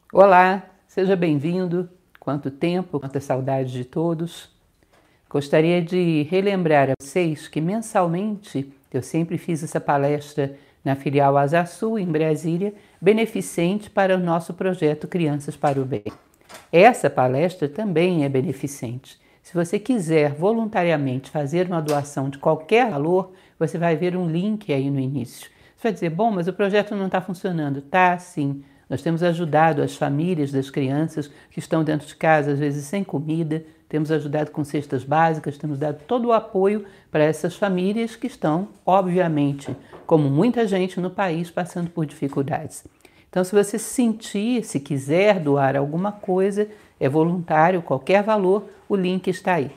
Olá, seja bem-vindo. Quanto tempo, quanta saudade de todos. Gostaria de relembrar a vocês que mensalmente eu sempre fiz essa palestra na filial Asa Sul, em Brasília, beneficente para o nosso projeto Crianças para o Bem. Essa palestra também é beneficente. Se você quiser voluntariamente fazer uma doação de qualquer valor, você vai ver um link aí no início. Você vai dizer, bom, mas o projeto não está funcionando. Tá, sim. Nós temos ajudado as famílias das crianças que estão dentro de casa, às vezes sem comida, temos ajudado com cestas básicas, temos dado todo o apoio para essas famílias que estão, obviamente, como muita gente no país, passando por dificuldades. Então, se você sentir, se quiser doar alguma coisa, é voluntário, qualquer valor, o link está aí.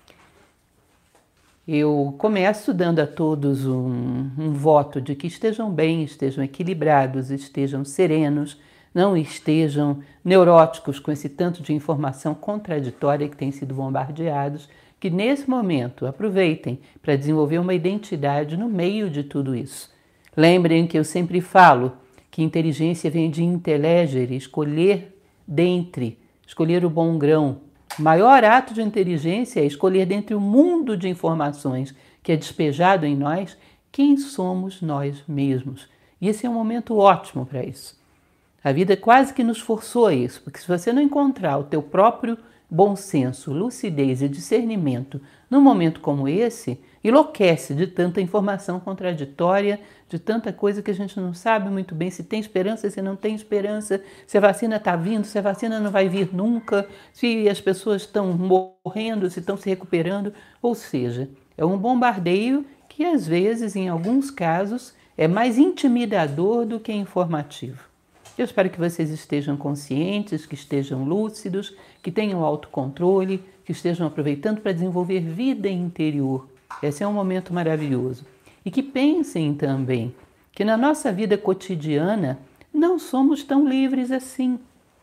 Eu começo dando a todos um voto de que estejam bem, estejam equilibrados, estejam serenos, não estejam neuróticos com esse tanto de informação contraditória que tem sido bombardeados, que nesse momento aproveitem para desenvolver uma identidade no meio de tudo isso. Lembrem que eu sempre falo que inteligência vem de intelegere, escolher dentre, escolher o bom grão. O maior ato de inteligência é escolher dentre o mundo de informações que é despejado em nós quem somos nós mesmos. E esse é um momento ótimo para isso. A vida quase que nos forçou a isso, porque se você não encontrar o teu próprio bom senso, lucidez e discernimento num momento como esse, enlouquece de tanta informação contraditória, de tanta coisa que a gente não sabe muito bem se tem esperança, se não tem esperança, se a vacina está vindo, se a vacina não vai vir nunca, se as pessoas estão morrendo, se estão se recuperando. Ou seja, é um bombardeio que às vezes, em alguns casos, é mais intimidador do que informativo. Eu espero que vocês estejam conscientes, que estejam lúcidos, que tenham autocontrole, que estejam aproveitando para desenvolver vida interior. Esse é um momento maravilhoso. E que pensem também que na nossa vida cotidiana não somos tão livres assim.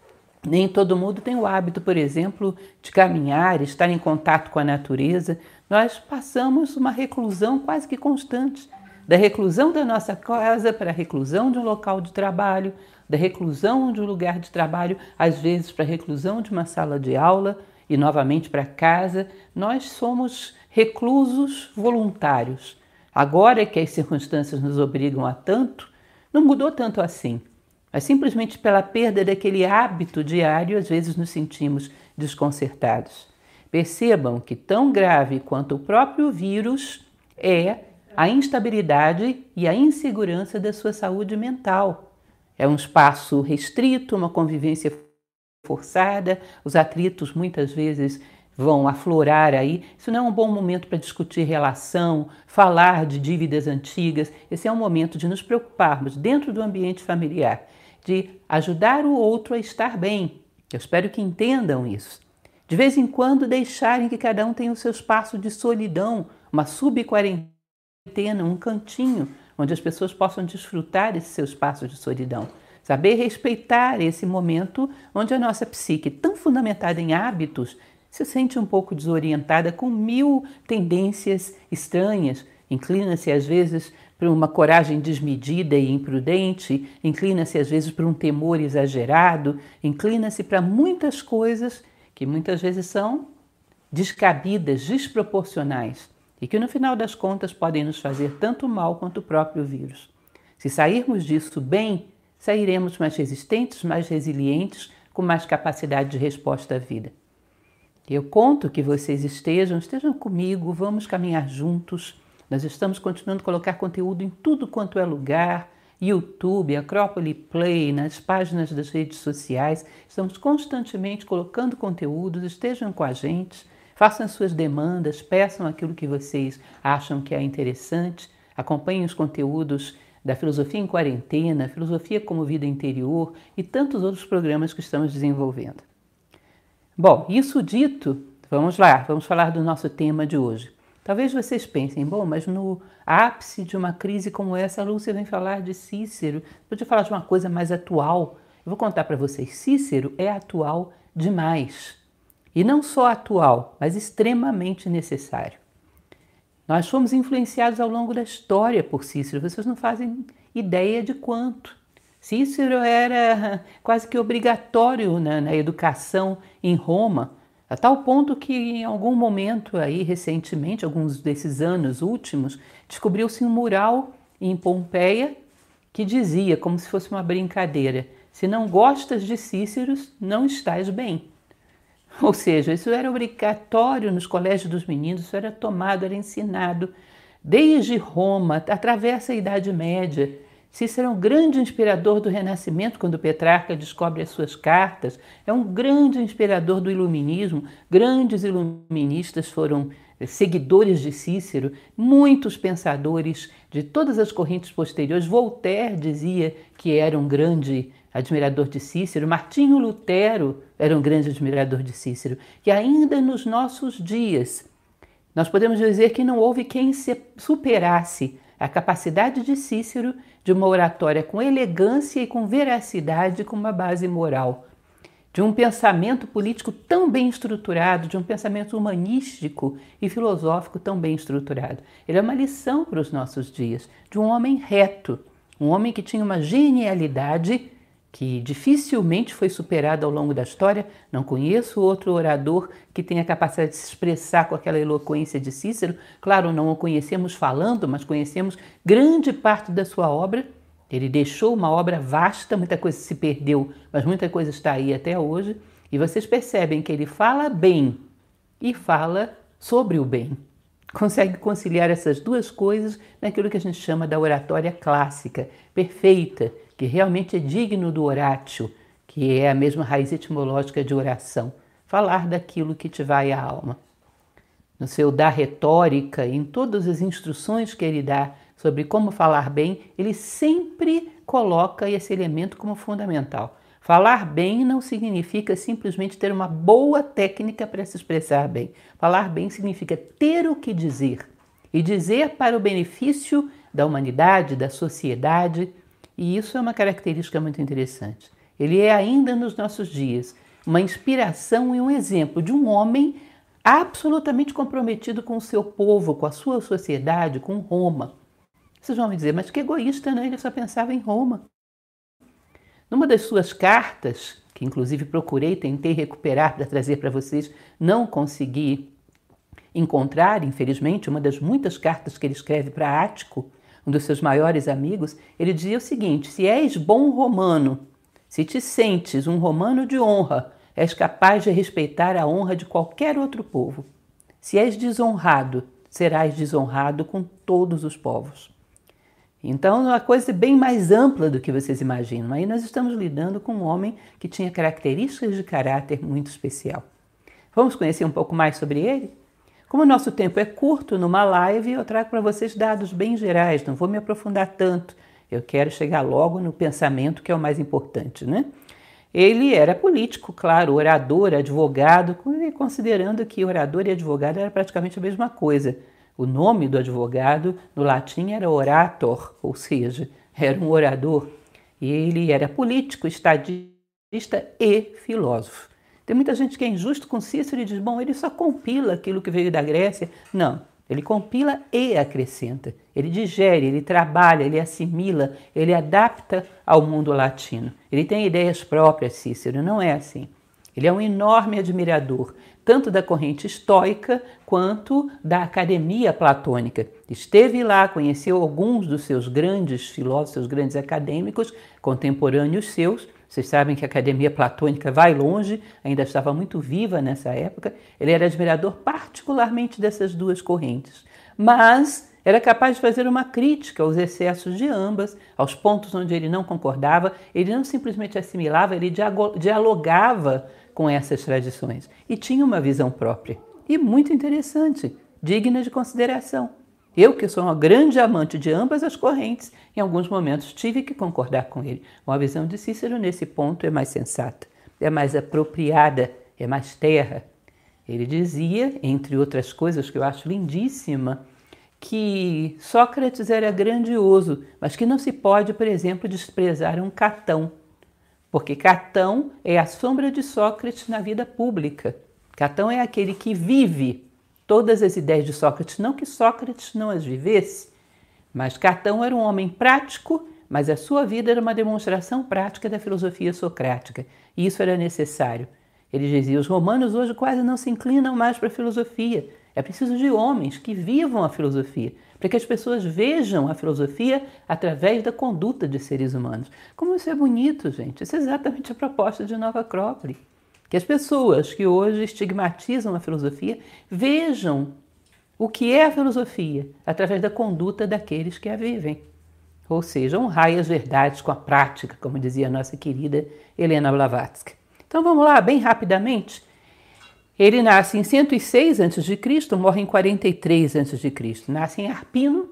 Nem todo mundo tem o hábito, por exemplo, de caminhar, estar em contato com a natureza. Nós passamos uma reclusão quase que constante. Da reclusão da nossa casa para a reclusão de um local de trabalho, da reclusão de um lugar de trabalho, às vezes para a reclusão de uma sala de aula e novamente para casa. Nós somos reclusos voluntários. Agora que as circunstâncias nos obrigam a tanto, não mudou tanto assim. Mas simplesmente pela perda daquele hábito diário, às vezes nos sentimos desconcertados. Percebam que tão grave quanto o próprio vírus é a instabilidade e a insegurança da sua saúde mental. É um espaço restrito, uma convivência forçada, os atritos muitas vezes vão aflorar aí. Isso não é um bom momento para discutir relação, falar de dívidas antigas. Esse é um momento de nos preocuparmos dentro do ambiente familiar, de ajudar o outro a estar bem. Eu espero que entendam isso. De vez em quando deixarem que cada um tenha o seu espaço de solidão, uma subquarentena, um cantinho onde as pessoas possam desfrutar desse seu espaço de solidão. Saber respeitar esse momento onde a nossa psique, tão fundamentada em hábitos, se sente um pouco desorientada com mil tendências estranhas, inclina-se às vezes para uma coragem desmedida e imprudente, inclina-se às vezes para um temor exagerado, inclina-se para muitas coisas que muitas vezes são descabidas, desproporcionais e que no final das contas podem nos fazer tanto mal quanto o próprio vírus. Se sairmos disso bem, sairemos mais resistentes, mais resilientes, com mais capacidade de resposta à vida. Eu conto que vocês estejam comigo, vamos caminhar juntos. Nós estamos continuando a colocar conteúdo em tudo quanto é lugar, YouTube, Acrópole Play, nas páginas das redes sociais. Estamos constantemente colocando conteúdos, estejam com a gente, façam as suas demandas, peçam aquilo que vocês acham que é interessante, acompanhem os conteúdos da Filosofia em Quarentena, Filosofia como Vida Interior e tantos outros programas que estamos desenvolvendo. Bom, isso dito, vamos lá, vamos falar do nosso tema de hoje. Talvez vocês pensem, bom, mas no ápice de uma crise como essa, a Lúcia vem falar de Cícero, podia falar de uma coisa mais atual. Eu vou contar para vocês, Cícero é atual demais. E não só atual, mas extremamente necessário. Nós fomos influenciados ao longo da história por Cícero, vocês não fazem ideia de quanto. Cícero era quase que obrigatório na educação em Roma, a tal ponto que em algum momento aí recentemente, alguns desses anos últimos, descobriu-se um mural em Pompeia que dizia, como se fosse uma brincadeira: se não gostas de Cícero, não estás bem. Ou seja, isso era obrigatório nos colégios dos meninos, isso era tomado, era ensinado desde Roma, atravessa a Idade Média. Cícero é um grande inspirador do Renascimento, quando Petrarca descobre as suas cartas. É um grande inspirador do Iluminismo. Grandes iluministas foram seguidores de Cícero. Muitos pensadores de todas as correntes posteriores. Voltaire dizia que era um grande admirador de Cícero. Martinho Lutero era um grande admirador de Cícero. E ainda nos nossos dias, nós podemos dizer que não houve quem superasse a capacidade de Cícero de uma oratória com elegância e com veracidade, com uma base moral, de um pensamento político tão bem estruturado, de um pensamento humanístico e filosófico tão bem estruturado. Ele é uma lição para os nossos dias, de um homem reto, um homem que tinha uma genialidade que dificilmente foi superada ao longo da história. Não conheço outro orador que tenha capacidade de se expressar com aquela eloquência de Cícero. Claro, não o conhecemos falando, mas conhecemos grande parte da sua obra. Ele deixou uma obra vasta, muita coisa se perdeu, mas muita coisa está aí até hoje. E vocês percebem que ele fala bem e fala sobre o bem. Consegue conciliar essas duas coisas naquilo que a gente chama da oratória clássica, perfeita, que realmente é digno do oratio, que é a mesma raiz etimológica de oração, falar daquilo que te vai à alma. No seu dar retórica, em todas as instruções que ele dá sobre como falar bem, ele sempre coloca esse elemento como fundamental. Falar bem não significa simplesmente ter uma boa técnica para se expressar bem. Falar bem significa ter o que dizer, e dizer para o benefício da humanidade, da sociedade. E isso é uma característica muito interessante. Ele é ainda nos nossos dias uma inspiração e um exemplo de um homem absolutamente comprometido com o seu povo, com a sua sociedade, com Roma. Vocês vão me dizer, mas que egoísta, né? Ele só pensava em Roma. Numa das suas cartas, que inclusive procurei, tentei recuperar para trazer para vocês, não consegui encontrar, infelizmente, uma das muitas cartas que ele escreve para Ático, um dos seus maiores amigos, ele dizia o seguinte: se és bom romano, se te sentes um romano de honra, és capaz de respeitar a honra de qualquer outro povo. Se és desonrado, serás desonrado com todos os povos. Então, é uma coisa bem mais ampla do que vocês imaginam. Aí nós estamos lidando com um homem que tinha características de caráter muito especial. Vamos conhecer um pouco mais sobre ele? Como o nosso tempo é curto, numa live eu trago para vocês dados bem gerais, não vou me aprofundar tanto. Eu quero chegar logo no pensamento, que é o mais importante, né? Ele era político, claro, orador, advogado, considerando que orador e advogado era praticamente a mesma coisa. O nome do advogado no latim era orator, ou seja, era um orador. E ele era político, estadista e filósofo. Tem muita gente que é injusto com Cícero e diz, bom, ele só compila aquilo que veio da Grécia. Não, ele compila e acrescenta. Ele digere, ele trabalha, ele assimila, ele adapta ao mundo latino. Ele tem ideias próprias, Cícero, não é assim. Ele é um enorme admirador, tanto da corrente estoica quanto da academia platônica. Esteve lá, conheceu alguns dos seus grandes filósofos, seus grandes acadêmicos, contemporâneos seus. Vocês sabem que a academia platônica vai longe, ainda estava muito viva nessa época. Ele era admirador particularmente dessas duas correntes, mas era capaz de fazer uma crítica aos excessos de ambas, aos pontos onde ele não concordava. Ele não simplesmente assimilava, ele dialogava com essas tradições e tinha uma visão própria e muito interessante, digna de consideração. Eu, que sou uma grande amante de ambas as correntes, em alguns momentos tive que concordar com ele. Uma visão de Cícero nesse ponto é mais sensata, é mais apropriada, é mais terra. Ele dizia, entre outras coisas que eu acho lindíssima, que Sócrates era grandioso, mas que não se pode, por exemplo, desprezar um Catão, porque Catão é a sombra de Sócrates na vida pública. Catão é aquele que vive todas as ideias de Sócrates, não que Sócrates não as vivesse, mas Catão era um homem prático, mas a sua vida era uma demonstração prática da filosofia socrática, e isso era necessário. Ele dizia, os romanos hoje quase não se inclinam mais para a filosofia. É preciso de homens que vivam a filosofia, para que as pessoas vejam a filosofia através da conduta de seres humanos. Como isso é bonito, gente. Isso é exatamente a proposta de Nova Acrópole. Que as pessoas que hoje estigmatizam a filosofia vejam o que é a filosofia através da conduta daqueles que a vivem. Ou seja, honrai as verdades com a prática, como dizia a nossa querida Helena Blavatsky. Então vamos lá, bem rapidamente. Ele nasce em 106 a.C., morre em 43 a.C. Nasce em Arpino,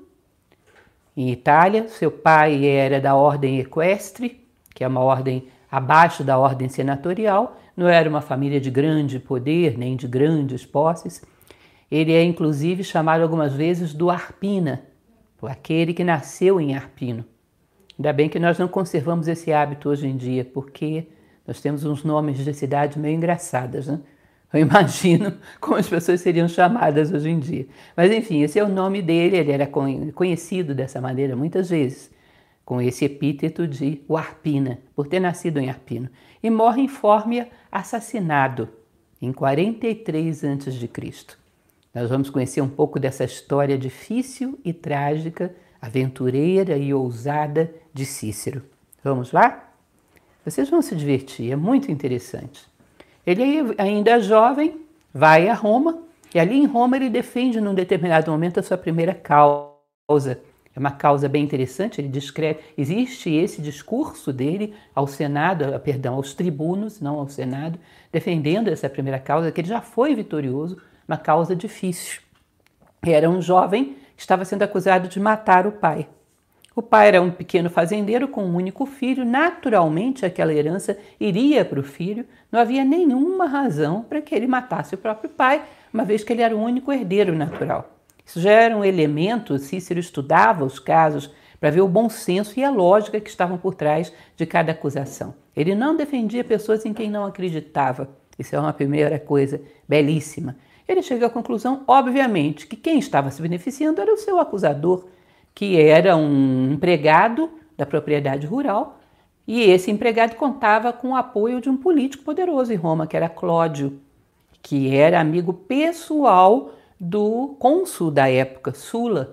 em Itália. Seu pai era da ordem equestre, que é uma ordem abaixo da ordem senatorial. Não era uma família de grande poder, nem de grandes posses. Ele é, inclusive, chamado algumas vezes do Arpina, aquele que nasceu em Arpino. Ainda bem que nós não conservamos esse hábito hoje em dia, porque nós temos uns nomes de cidades meio engraçadas, né? Eu imagino como as pessoas seriam chamadas hoje em dia. Mas enfim, esse é o nome dele, ele era conhecido dessa maneira muitas vezes, com esse epíteto de o Arpina, por ter nascido em Arpino. E morre em Fórmia assassinado, em 43 a.C. Nós vamos conhecer um pouco dessa história difícil e trágica, aventureira e ousada de Cícero. Vamos lá? Vocês vão se divertir, é muito interessante. Ele ainda jovem, vai a Roma, e ali em Roma ele defende num determinado momento a sua primeira causa. É uma causa bem interessante, ele descreve, existe esse discurso dele ao Senado, aos tribunos, não ao Senado, defendendo essa primeira causa, que ele já foi vitorioso, uma causa difícil. Era um jovem que estava sendo acusado de matar o pai. O pai era um pequeno fazendeiro com um único filho, naturalmente aquela herança iria para o filho, não havia nenhuma razão para que ele matasse o próprio pai, uma vez que ele era o único herdeiro natural. Isso já era um elemento, Cícero estudava os casos para ver o bom senso e a lógica que estavam por trás de cada acusação. Ele não defendia pessoas em quem não acreditava, isso é uma primeira coisa belíssima. Ele chegou à conclusão, obviamente, que quem estava se beneficiando era o seu acusador, que era um empregado da propriedade rural, e esse empregado contava com o apoio de um político poderoso em Roma, que era Clódio, que era amigo pessoal do cônsul da época, Sula.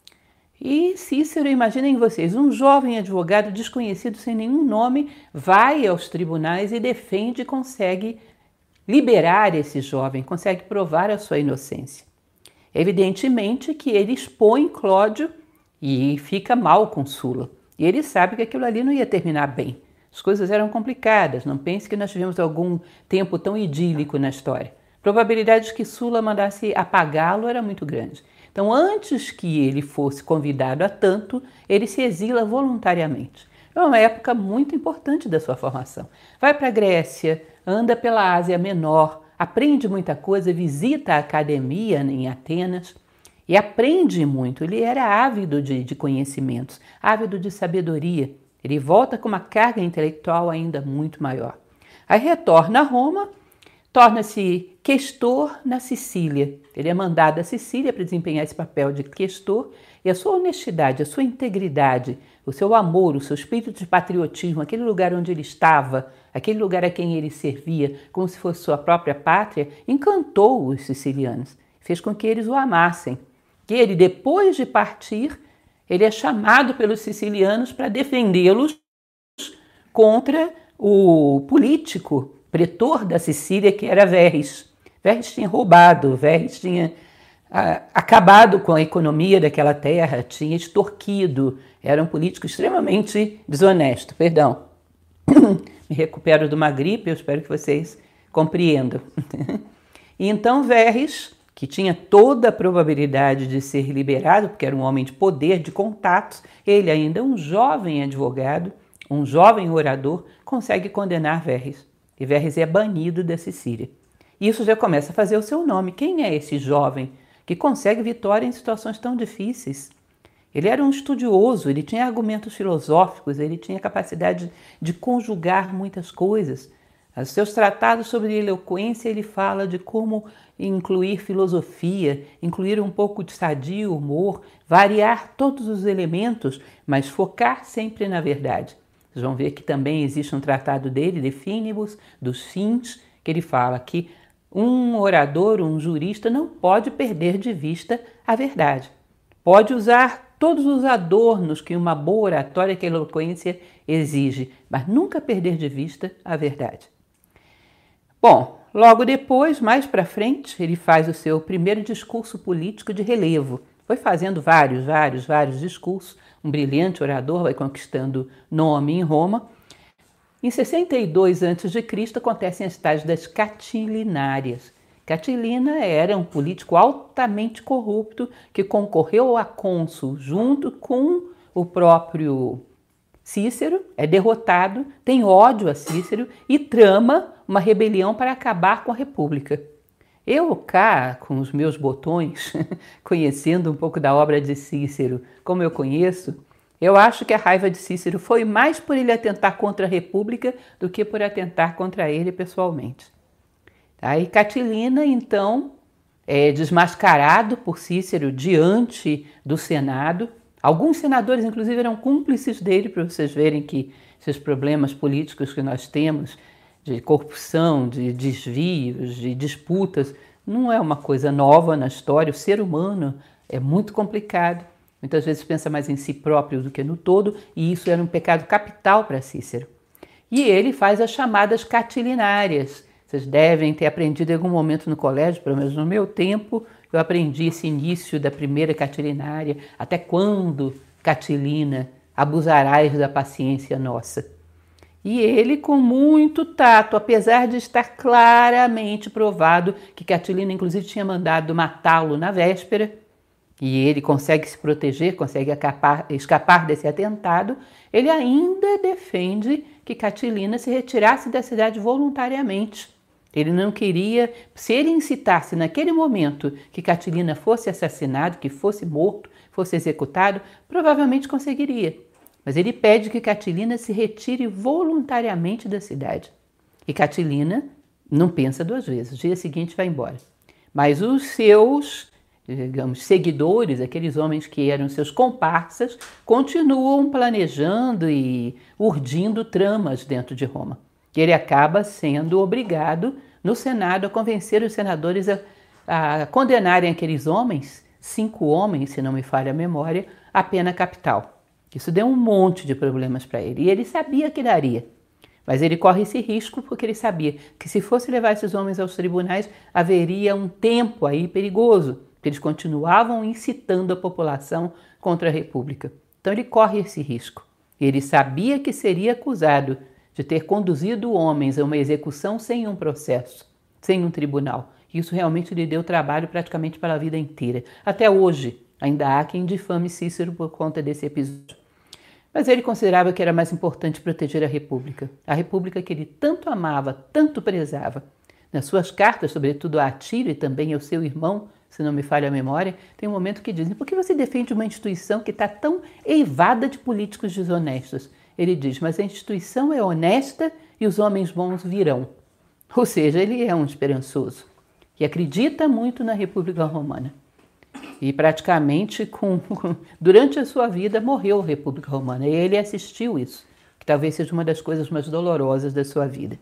E Cícero, imaginem vocês, um jovem advogado desconhecido sem nenhum nome, vai aos tribunais e defende e consegue liberar esse jovem, consegue provar a sua inocência. Evidentemente que ele expõe Clódio e fica mal com Sula. E ele sabe que aquilo ali não ia terminar bem. As coisas eram complicadas, não pense que nós tivemos algum tempo tão idílico na história. A probabilidade de que Sula mandasse apagá-lo era muito grande. Então, antes que ele fosse convidado a tanto, ele se exila voluntariamente. É uma época muito importante da sua formação. Vai para a Grécia, anda pela Ásia Menor, aprende muita coisa, visita a academia em Atenas e aprende muito. Ele era ávido de conhecimentos, ávido de sabedoria. Ele volta com uma carga intelectual ainda muito maior. Aí retorna a Roma, torna-se questor na Sicília. Ele é mandado à Sicília para desempenhar esse papel de questor e a sua honestidade, a sua integridade, o seu amor, o seu espírito de patriotismo, aquele lugar onde ele estava, aquele lugar a quem ele servia, como se fosse sua própria pátria, encantou os sicilianos, fez com que eles o amassem. Que ele, depois de partir, ele é chamado pelos sicilianos para defendê-los contra o político pretor da Sicília, que era Verres. Verres tinha roubado, Verres tinha acabado com a economia daquela terra, tinha extorquido, era um político extremamente desonesto. Perdão, me recupero de uma gripe, eu espero que vocês compreendam. E então Verres, que tinha toda a probabilidade de ser liberado, porque era um homem de poder, de contatos, ele ainda um jovem advogado, um jovem orador, consegue condenar Verres. E Verres é banido da Sicília. Isso já começa a fazer o seu nome. Quem é esse jovem que consegue vitória em situações tão difíceis? Ele era um estudioso, ele tinha argumentos filosóficos, ele tinha capacidade de conjugar muitas coisas. Os seus tratados sobre eloquência, ele fala de como incluir filosofia, incluir um pouco de sadio, humor, variar todos os elementos, mas focar sempre na verdade. Vocês vão ver que também existe um tratado dele, De Finibus, dos fins, que ele fala que um orador, um jurista, não pode perder de vista a verdade. Pode usar todos os adornos que uma boa oratória, que a eloquência exige, mas nunca perder de vista a verdade. Bom, logo depois, mais para frente, ele faz o seu primeiro discurso político de relevo. Foi fazendo vários discursos, um brilhante orador, vai conquistando nome em Roma. Em 62 a.C. acontecem as tais das Catilinárias. Catilina era um político altamente corrupto que concorreu a cônsul junto com o próprio Cícero, é derrotado, tem ódio a Cícero e trama uma rebelião para acabar com a República. Eu cá, com os meus botões, conhecendo um pouco da obra de Cícero, como eu conheço, eu acho que a raiva de Cícero foi mais por ele atentar contra a República do que por atentar contra ele pessoalmente. Aí Catilina, então, é desmascarado por Cícero diante do Senado. Alguns senadores, inclusive, eram cúmplices dele, para vocês verem que esses problemas políticos que nós temos, de corrupção, de desvios, de disputas, não é uma coisa nova na história. O ser humano é muito complicado. Muitas vezes pensa mais em si próprio do que no todo, e isso era um pecado capital para Cícero. E ele faz as chamadas catilinárias. Vocês devem ter aprendido em algum momento no colégio, pelo menos no meu tempo, eu aprendi esse início da primeira catilinária, até quando, Catilina, abusarás da paciência nossa. E ele, com muito tato, apesar de estar claramente provado que Catilina, inclusive, tinha mandado matá-lo na véspera, e ele consegue se proteger, consegue escapar desse atentado, ele ainda defende que Catilina se retirasse da cidade voluntariamente. Ele não queria, se ele incitasse naquele momento que Catilina fosse assassinado, que fosse morto, fosse executado, provavelmente conseguiria. Mas ele pede que Catilina se retire voluntariamente da cidade. E Catilina não pensa duas vezes, no dia seguinte vai embora. Mas os seus, digamos, seguidores, aqueles homens que eram seus comparsas, continuam planejando e urdindo tramas dentro de Roma. E ele acaba sendo obrigado no Senado a convencer os senadores a condenarem aqueles homens, 5 homens, se não me falha a memória, à pena capital. Isso deu um monte de problemas para ele. E ele sabia que daria. Mas ele corre esse risco porque ele sabia que se fosse levar esses homens aos tribunais, haveria um tempo aí perigoso, porque eles continuavam incitando a população contra a República. Então ele corre esse risco. Ele sabia que seria acusado de ter conduzido homens a uma execução sem um processo, sem um tribunal. Isso realmente lhe deu trabalho praticamente para a vida inteira. Até hoje, ainda há quem difame Cícero por conta desse episódio. Mas ele considerava que era mais importante proteger a República que ele tanto amava, tanto prezava. Nas suas cartas, sobretudo a Atílio e também ao seu irmão, se não me falha a memória, tem um momento que dizem: por que você defende uma instituição que está tão eivada de políticos desonestos? Ele diz: mas a instituição é honesta e os homens bons virão. Ou seja, ele é um esperançoso e acredita muito na República Romana. E praticamente, durante a sua vida, morreu a República Romana. E ele assistiu isso, que talvez seja uma das coisas mais dolorosas da sua vida.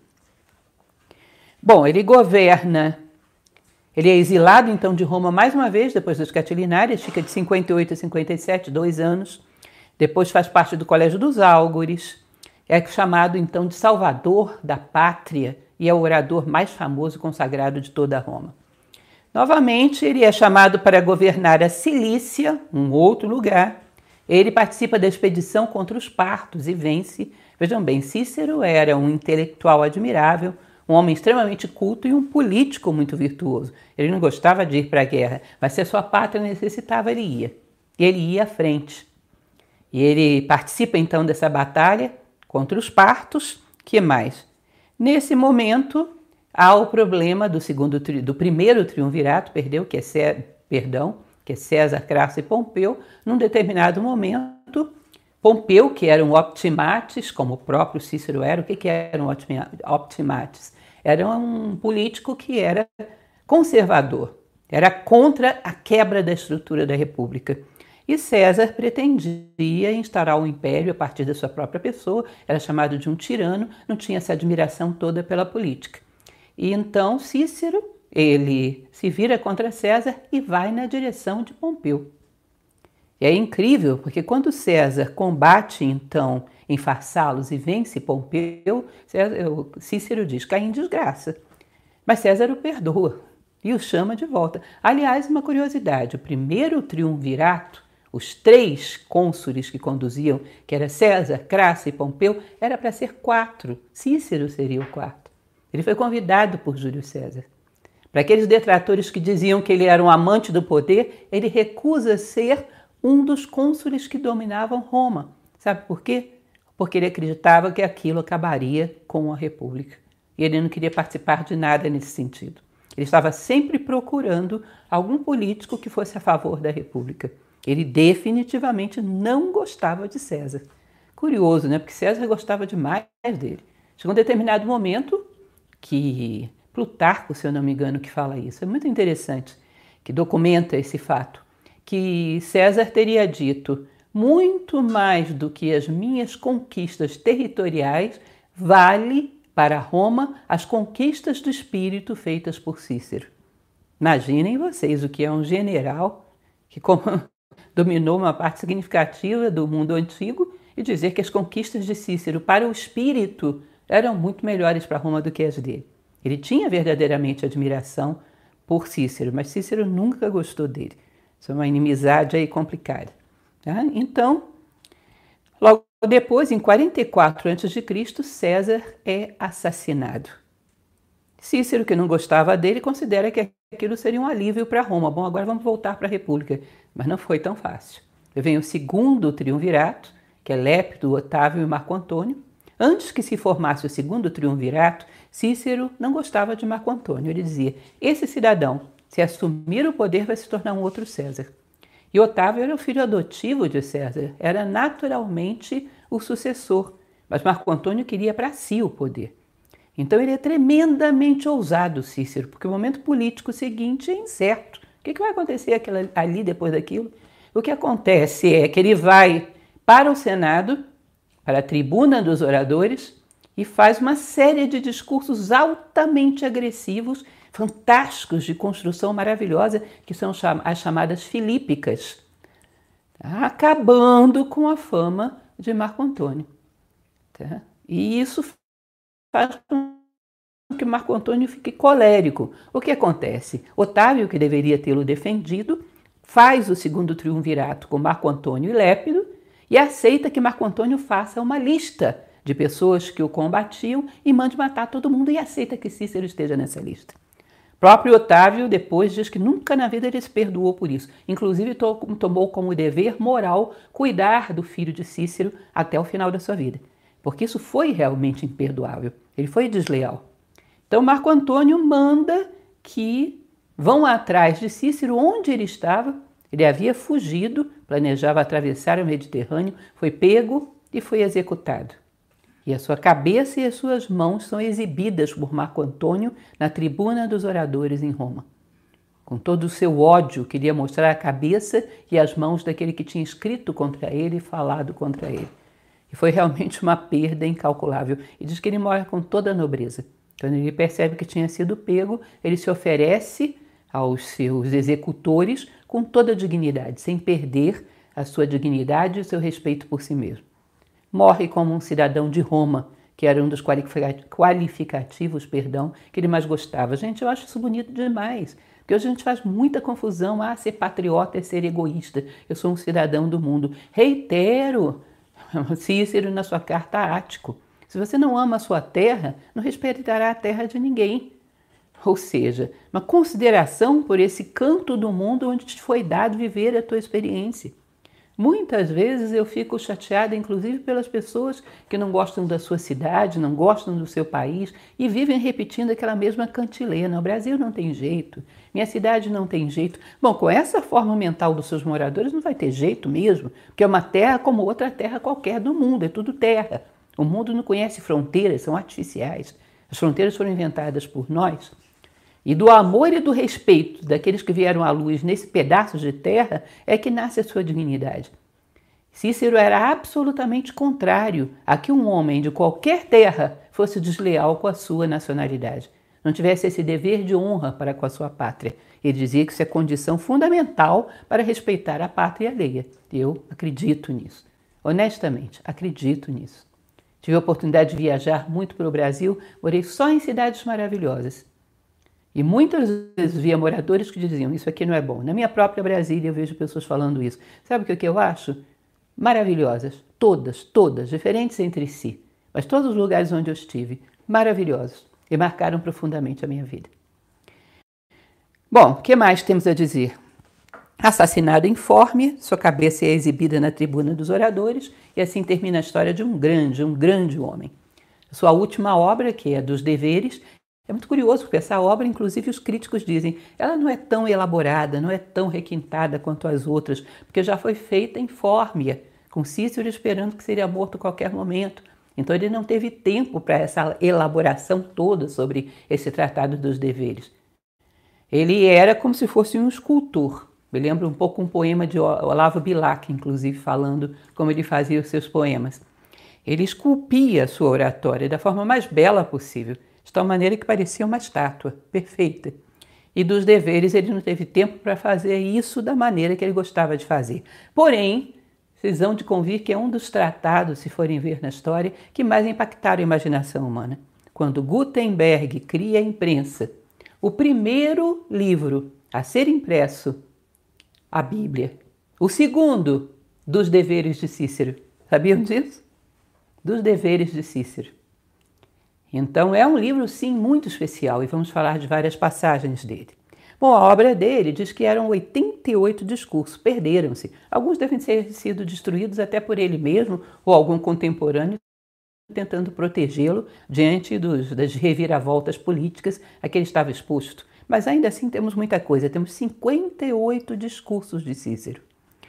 Bom, ele governa, ele é exilado então de Roma mais uma vez, depois das Catilinárias, fica de 58 a 57, 2 anos. Depois faz parte do Colégio dos Álgores, é chamado então de Salvador da Pátria e é o orador mais famoso e consagrado de toda Roma. Novamente, ele é chamado para governar a Cilícia, um outro lugar. Ele participa da expedição contra os partos e vence. Vejam bem, Cícero era um intelectual admirável, um homem extremamente culto e um político muito virtuoso. Ele não gostava de ir para a guerra, mas se a sua pátria necessitava, ele ia. E ele ia à frente. E ele participa então dessa batalha contra os partos. Que mais? Nesse momento, há o problema do primeiro triunvirato, que é César, Crasso e Pompeu. Num determinado momento, Pompeu, que era um optimates, como o próprio Cícero era. O que era um optimates? Era um político que era conservador, era contra a quebra da estrutura da república. E César pretendia instaurar um império a partir da sua própria pessoa, era chamado de um tirano, não tinha essa admiração toda pela política. E então Cícero, ele se vira contra César e vai na direção de Pompeu. E é incrível, porque quando César combate então em Farsálus e vence Pompeu, Cícero diz, cai em desgraça. Mas César o perdoa e o chama de volta. Aliás, uma curiosidade, o primeiro triunvirato, os 3 cônsules que conduziam, que era César, Crasso e Pompeu, era para ser 4. Cícero seria o 4º. Ele foi convidado por Júlio César. Para aqueles detratores que diziam que ele era um amante do poder, ele recusa ser um dos cônsules que dominavam Roma. Sabe por quê? Porque ele acreditava que aquilo acabaria com a República. E ele não queria participar de nada nesse sentido. Ele estava sempre procurando algum político que fosse a favor da República. Ele definitivamente não gostava de César. Curioso, né? Porque César gostava demais dele. Chegou um determinado momento que Plutarco, se eu não me engano, que fala isso. É muito interessante, que documenta esse fato. Que César teria dito, muito mais do que as minhas conquistas territoriais, vale para Roma as conquistas do espírito feitas por Cícero. Imaginem vocês o que é um general que dominou uma parte significativa do mundo antigo e dizer que as conquistas de Cícero para o espírito eram muito melhores para Roma do que as dele. Ele tinha verdadeiramente admiração por Cícero, mas Cícero nunca gostou dele. Isso é uma inimizade aí complicada. Tá? Então, logo depois, em 44 a.C., César é assassinado. Cícero, que não gostava dele, considera que aquilo seria um alívio para Roma. Bom, agora vamos voltar para a República. Mas não foi tão fácil. Vem o segundo triunvirato, que é Lépido, Otávio e Marco Antônio. Antes que se formasse o segundo triunvirato, Cícero não gostava de Marco Antônio. Ele dizia, esse cidadão, se assumir o poder, vai se tornar um outro César. E Otávio era o filho adotivo de César, era naturalmente o sucessor. Mas Marco Antônio queria para si o poder. Então ele é tremendamente ousado, Cícero, porque o momento político seguinte é incerto. O que vai acontecer ali depois daquilo? O que acontece é que ele vai para o Senado, para a tribuna dos oradores, e faz uma série de discursos altamente agressivos, fantásticos, de construção maravilhosa, que são as chamadas filípicas, tá? Acabando com a fama de Marco Antônio. Tá? E isso faz com que Marco Antônio fique colérico. O que acontece? Otávio, que deveria tê-lo defendido, faz o segundo triunvirato com Marco Antônio e Lépido e aceita que Marco Antônio faça uma lista de pessoas que o combatiam e mande matar todo mundo e aceita que Cícero esteja nessa lista. O próprio Otávio depois diz que nunca na vida ele se perdoou por isso. Inclusive tomou como dever moral cuidar do filho de Cícero até o final da sua vida. Porque isso foi realmente imperdoável. Ele foi desleal. Então Marco Antônio manda que vão atrás de Cícero onde ele estava. Ele havia fugido, planejava atravessar o Mediterrâneo, foi pego e foi executado. E a sua cabeça e as suas mãos são exibidas por Marco Antônio na tribuna dos oradores em Roma. Com todo o seu ódio, queria mostrar a cabeça e as mãos daquele que tinha escrito contra ele e falado contra ele. E foi realmente uma perda incalculável. E diz que ele morre com toda a nobreza. Quando ele percebe que tinha sido pego, ele se oferece aos seus executores com toda a dignidade, sem perder a sua dignidade e o seu respeito por si mesmo. Morre como um cidadão de Roma, que era um dos qualificativos, que ele mais gostava. Gente, eu acho isso bonito demais, porque hoje a gente faz muita confusão. Ser patriota é ser egoísta. Eu sou um cidadão do mundo. Reitero, Cícero na sua carta a Ático. Se você não ama a sua terra, não respeitará a terra de ninguém. Ou seja, uma consideração por esse canto do mundo onde te foi dado viver a tua experiência. Muitas vezes eu fico chateada, inclusive pelas pessoas que não gostam da sua cidade, não gostam do seu país e vivem repetindo aquela mesma cantilena. O Brasil não tem jeito, minha cidade não tem jeito. Bom, com essa forma mental dos seus moradores não vai ter jeito mesmo, porque é uma terra como outra terra qualquer do mundo, é tudo terra. O mundo não conhece fronteiras, são artificiais. As fronteiras foram inventadas por nós. E do amor e do respeito daqueles que vieram à luz nesse pedaço de terra é que nasce a sua dignidade. Cícero era absolutamente contrário a que um homem de qualquer terra fosse desleal com a sua nacionalidade, não tivesse esse dever de honra para com a sua pátria. Ele dizia que isso é condição fundamental para respeitar a pátria alheia. Eu acredito nisso. Honestamente, acredito nisso. Tive a oportunidade de viajar muito pelo Brasil, morei só em cidades maravilhosas. E muitas vezes via moradores que diziam, isso aqui não é bom. Na minha própria Brasília eu vejo pessoas falando isso. Sabe o que eu acho? Maravilhosas. Todas, diferentes entre si. Mas todos os lugares onde eu estive, maravilhosos. E marcaram profundamente a minha vida. Bom, o que mais temos a dizer? Assassinado informe, sua cabeça é exibida na tribuna dos oradores e assim termina a história de um grande homem. Sua última obra, que é dos deveres, é muito curioso, porque essa obra, inclusive os críticos dizem, ela não é tão elaborada, não é tão requintada quanto as outras, porque já foi feita em fórmia, com Cícero esperando que seria morto a qualquer momento. Então ele não teve tempo para essa elaboração toda sobre esse tratado dos deveres. Ele era como se fosse um escultor. Me lembra um pouco um poema de Olavo Bilac, inclusive, falando como ele fazia os seus poemas. Ele esculpia a sua oratória da forma mais bela possível, de tal maneira que parecia uma estátua perfeita. E dos deveres ele não teve tempo para fazer isso da maneira que ele gostava de fazer. Porém, vocês vão de convir que é um dos tratados, se forem ver na história, que mais impactaram a imaginação humana. Quando Gutenberg cria a imprensa, o primeiro livro a ser impresso, a Bíblia. O segundo, dos deveres de Cícero. Sabiam disso? Dos deveres de Cícero. Então é um livro, sim, muito especial e vamos falar de várias passagens dele. Bom, a obra dele diz que eram 88 discursos, perderam-se. Alguns devem ter sido destruídos até por ele mesmo ou algum contemporâneo tentando protegê-lo diante das reviravoltas políticas a que ele estava exposto. Mas ainda assim temos muita coisa, temos 58 discursos de Cícero.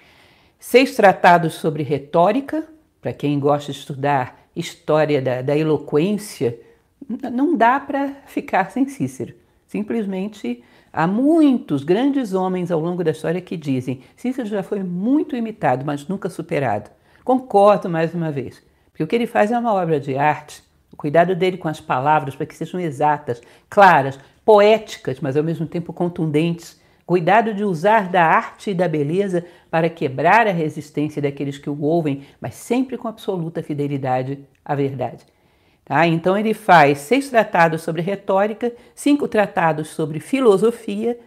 6 tratados sobre retórica, para quem gosta de estudar história da eloquência, não dá para ficar sem Cícero. Simplesmente há muitos grandes homens ao longo da história que dizem Cícero já foi muito imitado, mas nunca superado. Concordo mais uma vez, porque o que ele faz é uma obra de arte. O cuidado dele com as palavras para que sejam exatas, claras, poéticas, mas ao mesmo tempo contundentes. Cuidado de usar da arte e da beleza para quebrar a resistência daqueles que o ouvem, mas sempre com absoluta fidelidade à verdade. Tá? Então ele faz 6 tratados sobre retórica, 5 tratados sobre filosofia,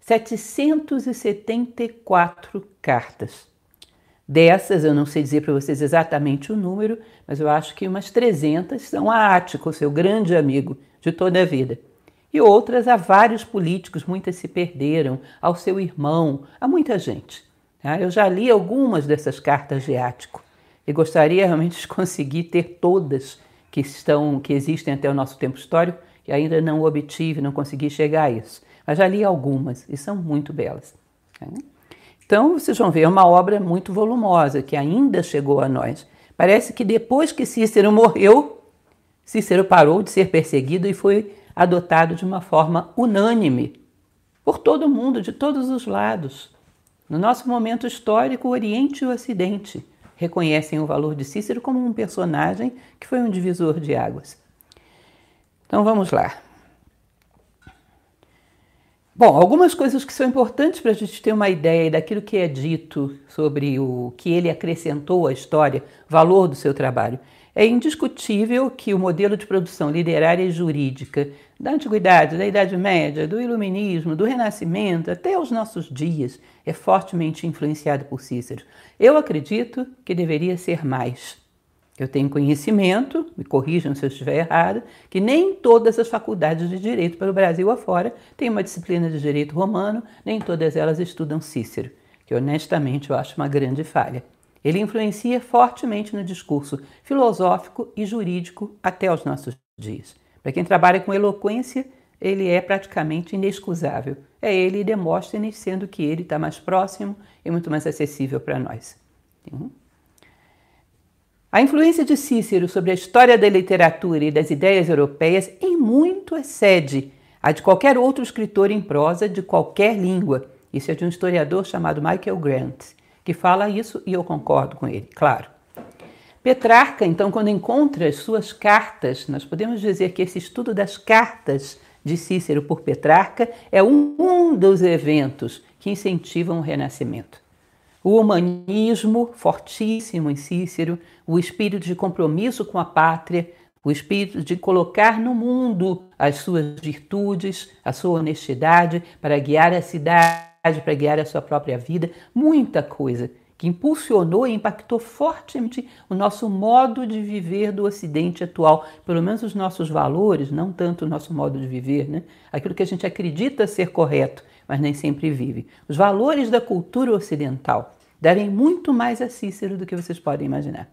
774 cartas. Dessas, eu não sei dizer para vocês exatamente o número, mas eu acho que umas 300 são a Ático, seu grande amigo de toda a vida. E outras a vários políticos, muitas se perderam, ao seu irmão, a muita gente. Tá? Eu já li algumas dessas cartas de Ático e gostaria realmente de conseguir ter todas que existem até o nosso tempo histórico e ainda não obtive, não consegui chegar a isso. Mas já li algumas e são muito belas. Tá? Então, vocês vão ver, é uma obra muito volumosa que ainda chegou a nós. Parece que depois que Cícero morreu, Cícero parou de ser perseguido e foi adotado de uma forma unânime por todo mundo, de todos os lados. No nosso momento histórico, o Oriente e o Ocidente reconhecem o valor de Cícero como um personagem que foi um divisor de águas. Então vamos lá. Bom, algumas coisas que são importantes para a gente ter uma ideia daquilo que é dito sobre o que ele acrescentou à história, valor do seu trabalho. É indiscutível que o modelo de produção literária e jurídica da Antiguidade, da Idade Média, do Iluminismo, do Renascimento, até os nossos dias, é fortemente influenciado por Cícero. Eu acredito que deveria ser mais. Eu tenho conhecimento, me corrijam se eu estiver errado, que nem todas as faculdades de direito pelo Brasil afora têm uma disciplina de direito romano, nem todas elas estudam Cícero, que honestamente eu acho uma grande falha. Ele influencia fortemente no discurso filosófico e jurídico até os nossos dias. Para quem trabalha com eloquência, ele é praticamente inexcusável. É ele e Demóstenes, sendo que ele está mais próximo e muito mais acessível para nós. A influência de Cícero sobre a história da literatura e das ideias europeias em muito excede a de qualquer outro escritor em prosa de qualquer língua. Isso é de um historiador chamado Michael Grant, que fala isso e eu concordo com ele, claro. Petrarca, então, quando encontra as suas cartas, nós podemos dizer que esse estudo das cartas de Cícero por Petrarca é um dos eventos que incentivam o Renascimento. O humanismo fortíssimo em Cícero, o espírito de compromisso com a pátria, o espírito de colocar no mundo as suas virtudes, a sua honestidade para guiar a cidade, para guiar a sua própria vida, muita coisa que impulsionou e impactou fortemente o nosso modo de viver do Ocidente atual, pelo menos os nossos valores, não tanto o nosso modo de viver, né? Aquilo que a gente acredita ser correto, mas nem sempre vive. Os valores da cultura ocidental devem muito mais a Cícero do que vocês podem imaginar.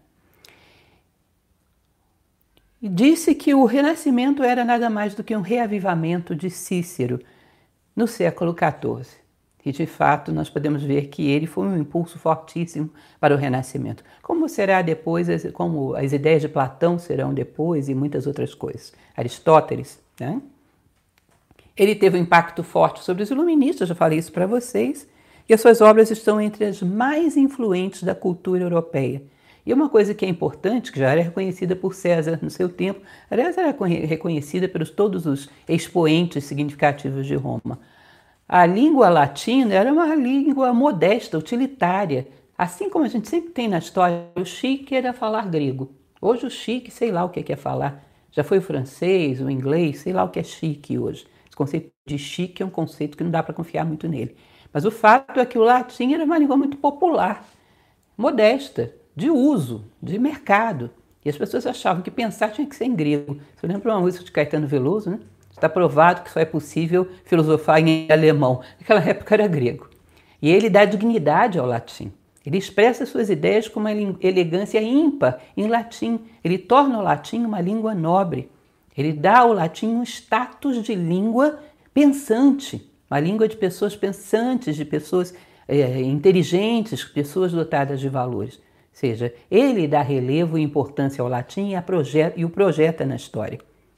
E disse que o Renascimento era nada mais do que um reavivamento de Cícero no século XIV. E, de fato, nós podemos ver que ele foi um impulso fortíssimo para o Renascimento. Como será depois, como as ideias de Platão serão depois e muitas outras coisas. Aristóteles, né? Ele teve um impacto forte sobre os iluministas, já falei isso para vocês, e as suas obras estão entre as mais influentes da cultura europeia. E uma coisa que é importante, que já era reconhecida por César no seu tempo, aliás, era reconhecida pelos todos os expoentes significativos de Roma. A língua latina era uma língua modesta, utilitária. Assim como a gente sempre tem na história, o chique era falar grego. Hoje o chique, sei lá o que é falar. Já foi o francês, o inglês, sei lá o que é chique hoje. Esse conceito de chique é um conceito que não dá para confiar muito nele. Mas o fato é que o latim era uma língua muito popular, modesta, de uso, de mercado. E as pessoas achavam que pensar tinha que ser em grego. Você lembra uma música de Caetano Veloso, né? Está provado que só é possível filosofar em alemão. Naquela época era grego. E ele dá dignidade ao latim. Ele expressa suas ideias com uma elegância ímpar em latim. Ele torna o latim uma língua nobre. Ele dá ao latim um status de língua pensante. Uma língua de pessoas pensantes, de pessoas inteligentes, pessoas dotadas de valores. Ou seja, ele dá relevo e importância ao latim e o projeta na história.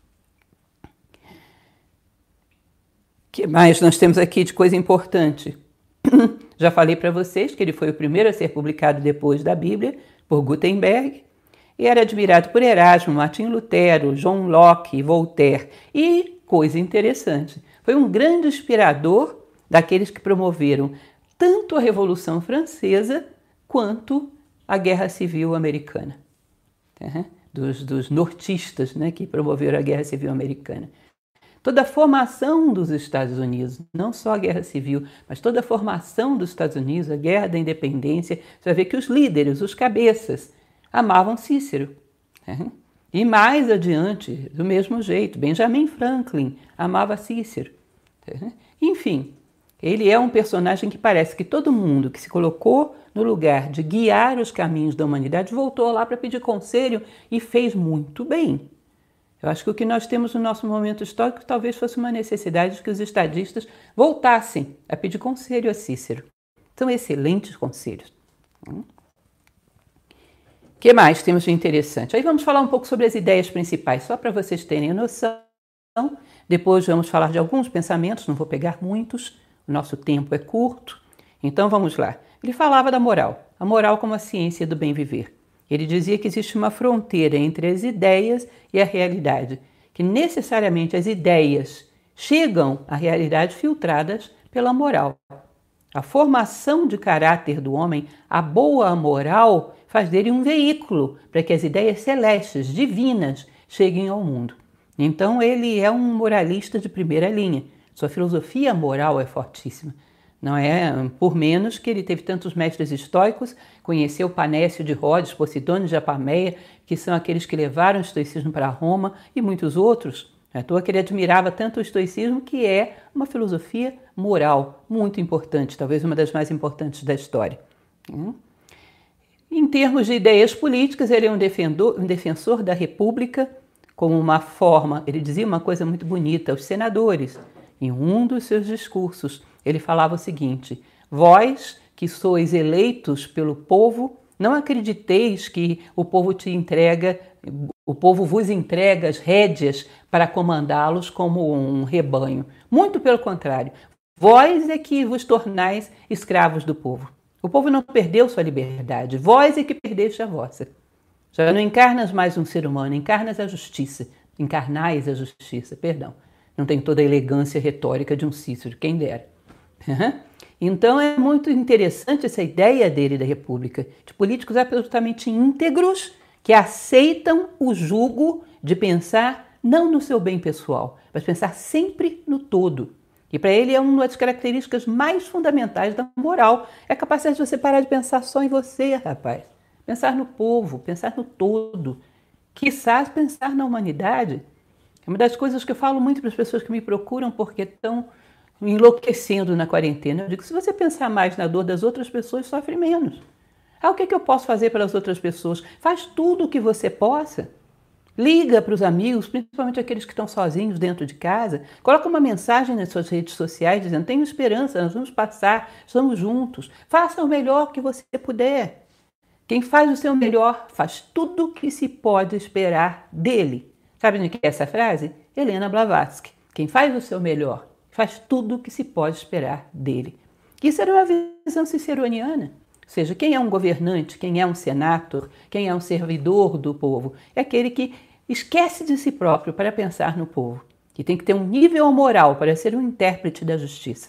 O que mais nós temos aqui de coisa importante? Já falei para vocês que ele foi o primeiro a ser publicado depois da Bíblia, por Gutenberg, e era admirado por Erasmo, Martinho Lutero, John Locke, Voltaire. E, coisa interessante, foi um grande inspirador daqueles que promoveram tanto a Revolução Francesa quanto a Guerra Civil Americana. Dos nortistas, né, que promoveram a Guerra Civil Americana. Toda a formação dos Estados Unidos, não só a Guerra Civil, mas toda a formação dos Estados Unidos, a Guerra da Independência, você vai ver que os líderes, os cabeças, amavam Cícero. E mais adiante, do mesmo jeito, Benjamin Franklin amava Cícero. Enfim, ele é um personagem que parece que todo mundo que se colocou no lugar de guiar os caminhos da humanidade voltou lá para pedir conselho e fez muito bem. Eu acho que o que nós temos no nosso momento histórico talvez fosse uma necessidade de que os estadistas voltassem a pedir conselho a Cícero. São excelentes conselhos. O que mais temos de interessante? Aí vamos falar um pouco sobre as ideias principais, só para vocês terem noção. Depois vamos falar de alguns pensamentos, não vou pegar muitos, o nosso tempo é curto. Então vamos lá. Ele falava da moral, a moral como a ciência do bem viver. Ele dizia que existe uma fronteira entre as ideias e a realidade, que necessariamente as ideias chegam à realidade filtradas pela moral. A formação de caráter do homem, a boa moral, faz dele um veículo para que as ideias celestes, divinas, cheguem ao mundo. Então ele é um moralista de primeira linha. Sua filosofia moral é fortíssima. Não é por menos que ele teve tantos mestres estoicos, conheceu Panécio de Rhodes, Posidônio de Apameia, que são aqueles que levaram o estoicismo para Roma, e muitos outros. Não é à toa que ele admirava tanto o estoicismo, que é uma filosofia moral muito importante, talvez uma das mais importantes da história. Em termos de ideias políticas, ele é um defensor da República como uma forma, ele dizia uma coisa muito bonita aos senadores. Em um dos seus discursos, ele falava o seguinte: vós que sois eleitos pelo povo, não acrediteis que o povo vos entrega as rédeas para comandá-los como um rebanho. Muito pelo contrário, vós é que vos tornais escravos do povo. O povo não perdeu sua liberdade, vós é que perdeste a vossa. Já não encarnas mais um ser humano, encarnais a justiça. Encarnais a justiça, perdão. Não tem toda a elegância retórica de um Cícero, quem dera. Então é muito interessante essa ideia dele da República, de políticos absolutamente íntegros que aceitam o jugo de pensar não no seu bem pessoal, mas pensar sempre no todo. E para ele é uma das características mais fundamentais da moral. É a capacidade de você parar de pensar só em você, rapaz. Pensar no povo, pensar no todo. Quizás pensar na humanidade. É uma das coisas que eu falo muito para as pessoas que me procuram porque estão enlouquecendo na quarentena. Eu digo, se você pensar mais na dor das outras pessoas, sofre menos. O que eu posso fazer pelas outras pessoas? Faz tudo o que você possa. Liga para os amigos, principalmente aqueles que estão sozinhos dentro de casa. Coloca uma mensagem nas suas redes sociais dizendo, tenho esperança, nós vamos passar, estamos juntos. Faça o melhor que você puder. Quem faz o seu melhor faz tudo o que se pode esperar dele. Sabe de que é essa frase? Helena Blavatsky. Quem faz o seu melhor faz tudo o que se pode esperar dele. Isso era uma visão ciceroniana. Ou seja, quem é um governante, quem é um senator, quem é um servidor do povo, é aquele que esquece de si próprio para pensar no povo, que tem que ter um nível moral para ser um intérprete da justiça.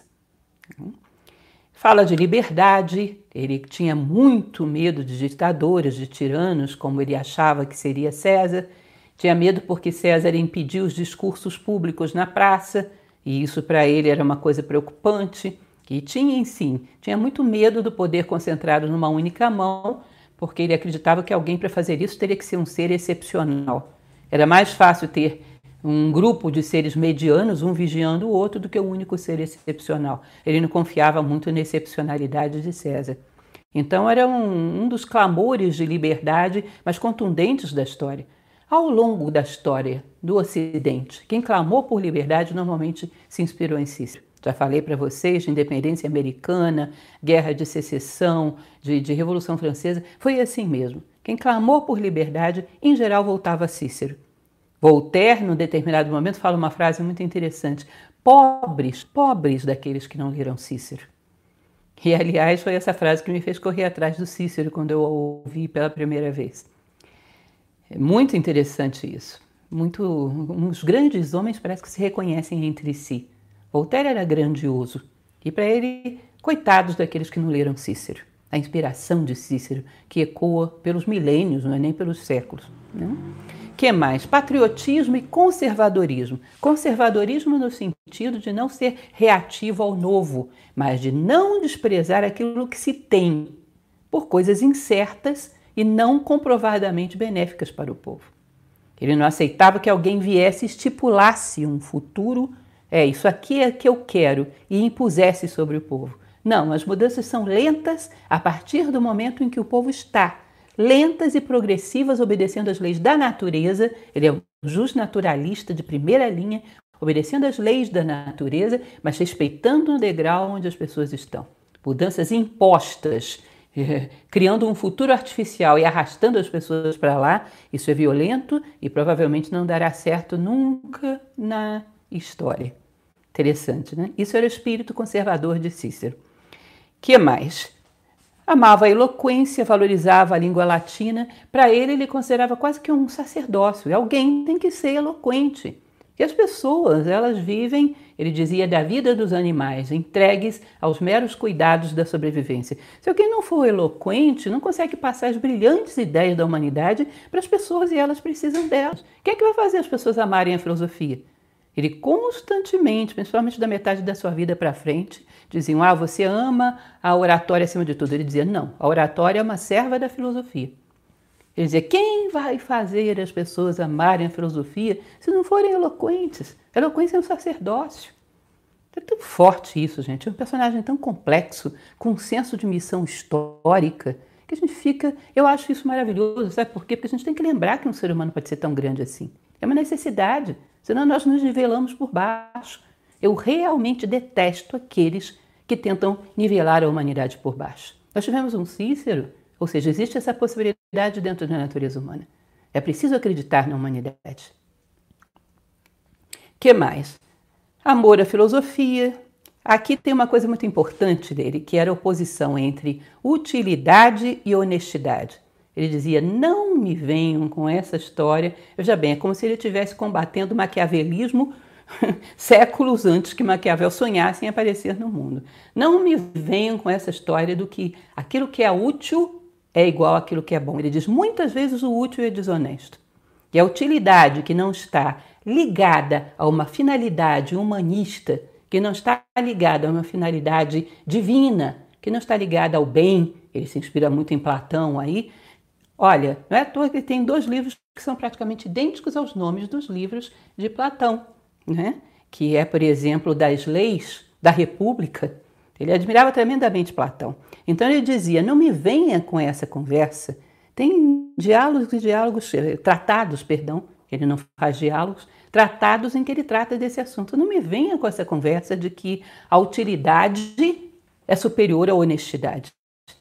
Fala de liberdade, ele tinha muito medo de ditadores, de tiranos, como ele achava que seria César. Tinha medo porque César impediu os discursos públicos na praça, e isso para ele era uma coisa preocupante. E tinha muito medo do poder concentrado numa única mão, porque ele acreditava que alguém para fazer isso teria que ser um ser excepcional. Era mais fácil ter um grupo de seres medianos, um vigiando o outro, do que um único ser excepcional. Ele não confiava muito na excepcionalidade de César. Então era um dos clamores de liberdade mais contundentes da história. Ao longo da história do Ocidente, quem clamou por liberdade normalmente se inspirou em Cícero. Já falei para vocês de independência americana, guerra de secessão, de Revolução Francesa. Foi assim mesmo. Quem clamou por liberdade, em geral, voltava a Cícero. Voltaire, num determinado momento, fala uma frase muito interessante. Pobres daqueles que não leram Cícero. E, aliás, foi essa frase que me fez correr atrás do Cícero quando eu a ouvi pela primeira vez. É muito interessante isso. Uns grandes homens parece que se reconhecem entre si. Voltaire era grandioso. E para ele, coitados daqueles que não leram Cícero. A inspiração de Cícero, que ecoa pelos milênios, não é nem pelos séculos. Não? Que mais? Patriotismo e conservadorismo. Conservadorismo no sentido de não ser reativo ao novo, mas de não desprezar aquilo que se tem, por coisas incertas e não comprovadamente benéficas para o povo. Ele não aceitava que alguém viesse e estipulasse um futuro, isso aqui é que eu quero, e impusesse sobre o povo. Não, as mudanças são lentas a partir do momento em que o povo está. Lentas e progressivas, obedecendo às leis da natureza. Ele é um justnaturalista de primeira linha, obedecendo às leis da natureza, mas respeitando o degrau onde as pessoas estão. Mudanças impostas, criando um futuro artificial e arrastando as pessoas para lá, isso é violento e provavelmente não dará certo nunca na história. Interessante, né? Isso era o espírito conservador de Cícero. Que mais? Amava a eloquência, valorizava a língua latina. Para ele considerava quase que um sacerdócio. Alguém tem que ser eloquente. E as pessoas, elas vivem, ele dizia, da vida dos animais, entregues aos meros cuidados da sobrevivência. Se alguém não for eloquente, não consegue passar as brilhantes ideias da humanidade para as pessoas e elas precisam delas. O que é que vai fazer as pessoas amarem a filosofia? Ele constantemente, principalmente da metade da sua vida para frente, diziam, você ama a oratória acima de tudo. Ele dizia, não, a oratória é uma serva da filosofia. Ele dizia, quem vai fazer as pessoas amarem a filosofia se não forem eloquentes? A eloquência é um sacerdócio. É tão forte isso, gente. É um personagem tão complexo, com um senso de missão histórica que a gente fica... Eu acho isso maravilhoso, sabe por quê? Porque a gente tem que lembrar que um ser humano pode ser tão grande assim. É uma necessidade, senão nós nos nivelamos por baixo. Eu realmente detesto aqueles que tentam nivelar a humanidade por baixo. Nós tivemos um Cícero, ou seja, existe essa possibilidade dentro da natureza humana. É preciso acreditar na humanidade. Que mais? Amor à filosofia. Aqui tem uma coisa muito importante dele, que era a oposição entre utilidade e honestidade. Ele dizia, não me venham com essa história. Veja bem, é como se ele estivesse combatendo o maquiavelismo séculos antes que Maquiavel sonhasse em aparecer no mundo. Não me venham com essa história do que aquilo que é útil é igual àquilo que é bom. Ele diz, muitas vezes o útil é desonesto. E a utilidade que não está ligada a uma finalidade humanista, que não está ligada a uma finalidade divina, que não está ligada ao bem, ele se inspira muito em Platão aí. Olha, não é à toa que ele tem 2 livros que são praticamente idênticos aos nomes dos livros de Platão, né? Que é, por exemplo, das leis da República. Ele admirava tremendamente Platão. Então ele dizia, não me venha com essa conversa. Tem tratados, ele não faz diálogos, tratados em que ele trata desse assunto. Não me venha com essa conversa de que a utilidade é superior à honestidade.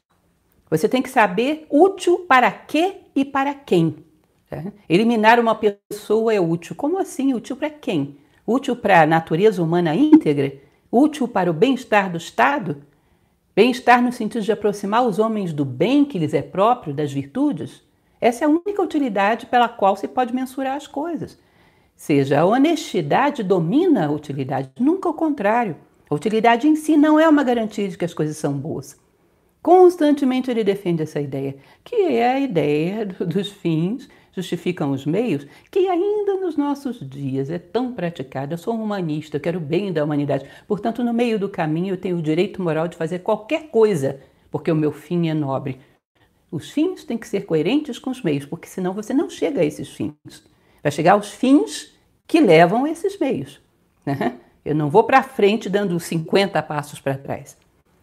Você tem que saber útil para quê e para quem. Tá? Eliminar uma pessoa é útil. Como assim? Útil para quem? Útil para a natureza humana íntegra? Útil para o bem-estar do Estado? Bem-estar no sentido de aproximar os homens do bem que lhes é próprio, das virtudes? Essa é a única utilidade pela qual se pode mensurar as coisas. Ou seja, a honestidade domina a utilidade, nunca o contrário. A utilidade em si não é uma garantia de que as coisas são boas. Constantemente ele defende essa ideia, que é a ideia dos fins justificam os meios, que ainda nos nossos dias é tão praticada. Eu sou um humanista, eu quero o bem da humanidade. Portanto, no meio do caminho eu tenho o direito moral de fazer qualquer coisa, porque o meu fim é nobre. Os fins têm que ser coerentes com os meios, porque senão você não chega a esses fins. Vai chegar aos fins que levam a esses meios. Né? Eu não vou para frente dando 50 passos para trás.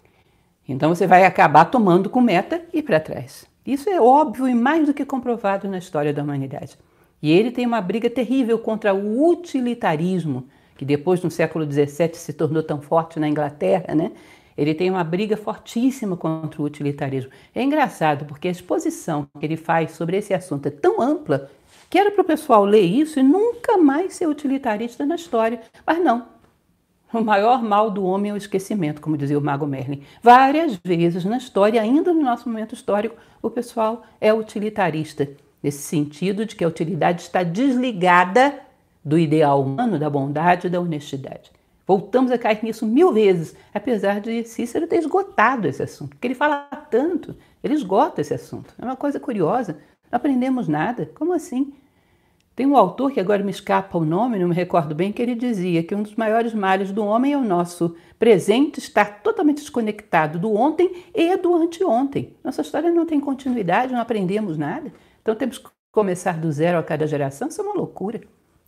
Então você vai acabar tomando com meta e para trás. Isso é óbvio e mais do que comprovado na história da humanidade. E ele tem uma briga terrível contra o utilitarismo, que depois no século XVII se tornou tão forte na Inglaterra, né? Ele tem uma briga fortíssima contra o utilitarismo. É engraçado porque a exposição que ele faz sobre esse assunto é tão ampla que era para o pessoal ler isso e nunca mais ser utilitarista na história. Mas não. O maior mal do homem é o esquecimento, como dizia o Mago Merlin. Várias vezes na história, ainda no nosso momento histórico, o pessoal é utilitarista, nesse sentido de que a utilidade está desligada do ideal humano, da bondade e da honestidade. Voltamos a cair nisso 1000 vezes, apesar de Cícero ter esgotado esse assunto, porque ele fala tanto, ele esgota esse assunto. É uma coisa curiosa, não aprendemos nada. Como assim? Tem um autor, que agora me escapa o nome, não me recordo bem, que ele dizia que um dos maiores males do homem é o nosso presente estar totalmente desconectado do ontem e do anteontem. Nossa história não tem continuidade, não aprendemos nada. Então temos que começar do zero a cada geração, isso é uma loucura.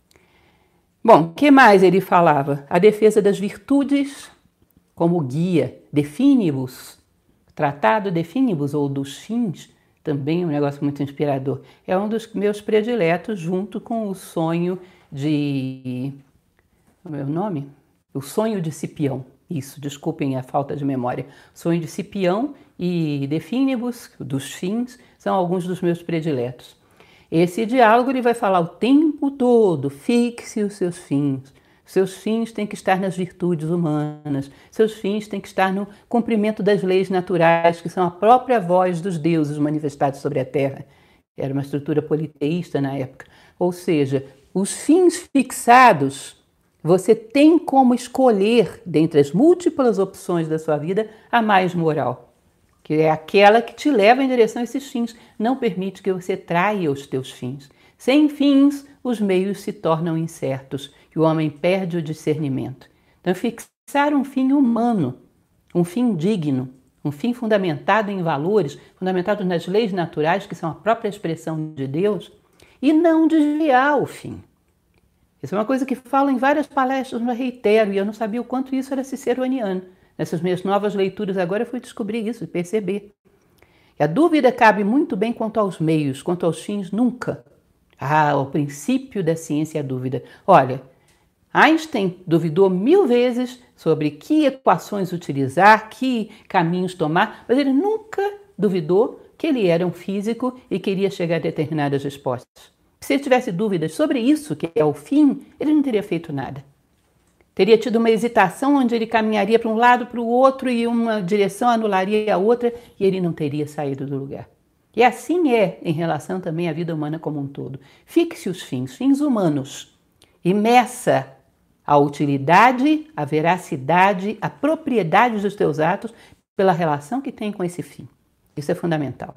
Bom, o que mais ele falava? A defesa das virtudes como guia, definibus, tratado definibus ou dos fins, também um negócio muito inspirador. É um dos meus prediletos, junto com o sonho de... Como é o nome? O sonho de Cipião. Isso, desculpem a falta de memória. Sonho de Cipião e De Finibus, dos fins, são alguns dos meus prediletos. Esse diálogo ele vai falar o tempo todo, fixe os seus fins. Seus fins têm que estar nas virtudes humanas, seus fins têm que estar no cumprimento das leis naturais, que são a própria voz dos deuses manifestados sobre a Terra. Era uma estrutura politeísta na época. Ou seja, os fins fixados, você tem como escolher, dentre as múltiplas opções da sua vida, a mais moral, que é aquela que te leva em direção a esses fins, não permite que você traia os teus fins. Sem fins, os meios se tornam incertos e o homem perde o discernimento. Então, fixar um fim humano, um fim digno, um fim fundamentado em valores, fundamentado nas leis naturais, que são a própria expressão de Deus, e não desviar o fim. Isso é uma coisa que falo em várias palestras, mas reitero, e eu não sabia o quanto isso era ciceroniano. Nessas minhas novas leituras agora eu fui descobrir isso e perceber. E a dúvida cabe muito bem quanto aos meios, quanto aos fins, nunca. O princípio da ciência é a dúvida. Olha, Einstein duvidou 1000 vezes sobre que equações utilizar, que caminhos tomar, mas ele nunca duvidou que ele era um físico e queria chegar a determinadas respostas. Se ele tivesse dúvidas sobre isso, que é o fim, ele não teria feito nada. Teria tido uma hesitação onde ele caminharia para um lado, para o outro, e uma direção anularia a outra, e ele não teria saído do lugar. E assim é em relação também à vida humana como um todo. Fixe os fins humanos, e meça a utilidade, a veracidade, a propriedade dos teus atos pela relação que tem com esse fim. Isso é fundamental.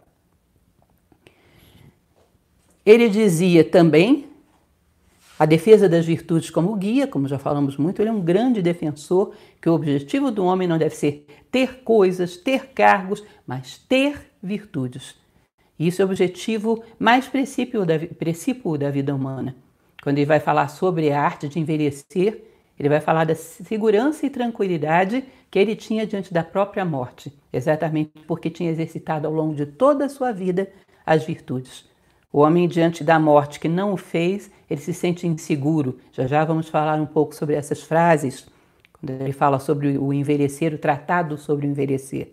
Ele dizia também a defesa das virtudes como guia, como já falamos muito, ele é um grande defensor que o objetivo do homem não deve ser ter coisas, ter cargos, mas ter virtudes. Isso é o objetivo mais precípio da vida humana. Quando ele vai falar sobre a arte de envelhecer, ele vai falar da segurança e tranquilidade que ele tinha diante da própria morte, exatamente porque tinha exercitado ao longo de toda a sua vida as virtudes. O homem, diante da morte que não o fez, ele se sente inseguro. Já vamos falar um pouco sobre essas frases, quando ele fala sobre o envelhecer, o tratado sobre o envelhecer.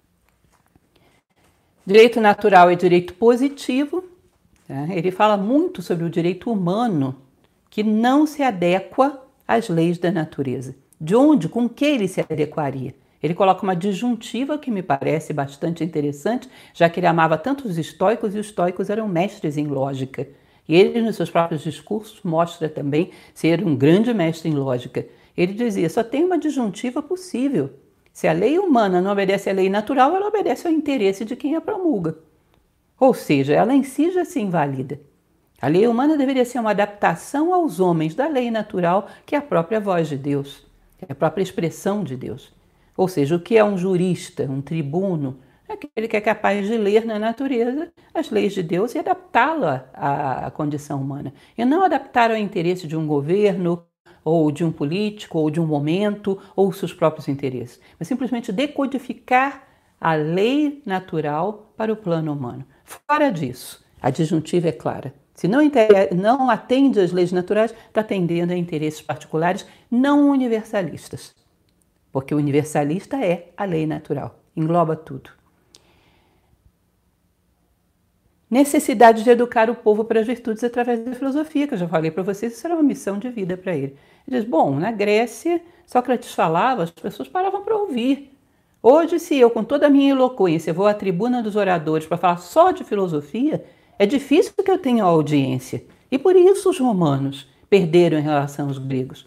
Direito natural e direito positivo. Ele fala muito sobre o direito humano, que não se adequa às leis da natureza. De onde, com que ele se adequaria? Ele coloca uma disjuntiva que me parece bastante interessante, já que ele amava tanto os estoicos, e os estoicos eram mestres em lógica. E ele, nos seus próprios discursos, mostra também ser um grande mestre em lógica. Ele dizia, só tem uma disjuntiva possível. Se a lei humana não obedece à lei natural, ela obedece ao interesse de quem a promulga. Ou seja, ela em si já se invalida. A lei humana deveria ser uma adaptação aos homens da lei natural, que é a própria voz de Deus, é a própria expressão de Deus. Ou seja, o que é um jurista, um tribuno? É aquele que é capaz de ler na natureza as leis de Deus e adaptá-la à condição humana. E não adaptar ao interesse de um governo, ou de um político, ou de um momento, ou seus próprios interesses. Mas simplesmente decodificar a lei natural para o plano humano. Fora disso, a disjuntiva é clara. Se não atende às leis naturais, está atendendo a interesses particulares não universalistas. Porque o universalista é a lei natural, engloba tudo. Necessidade de educar o povo para as virtudes através da filosofia, que eu já falei para vocês, isso era uma missão de vida para ele. Ele diz, bom, na Grécia, Sócrates falava, as pessoas paravam para ouvir. Hoje, se eu, com toda a minha eloquência, vou à tribuna dos oradores para falar só de filosofia, é difícil que eu tenha audiência. E por isso os romanos perderam em relação aos gregos.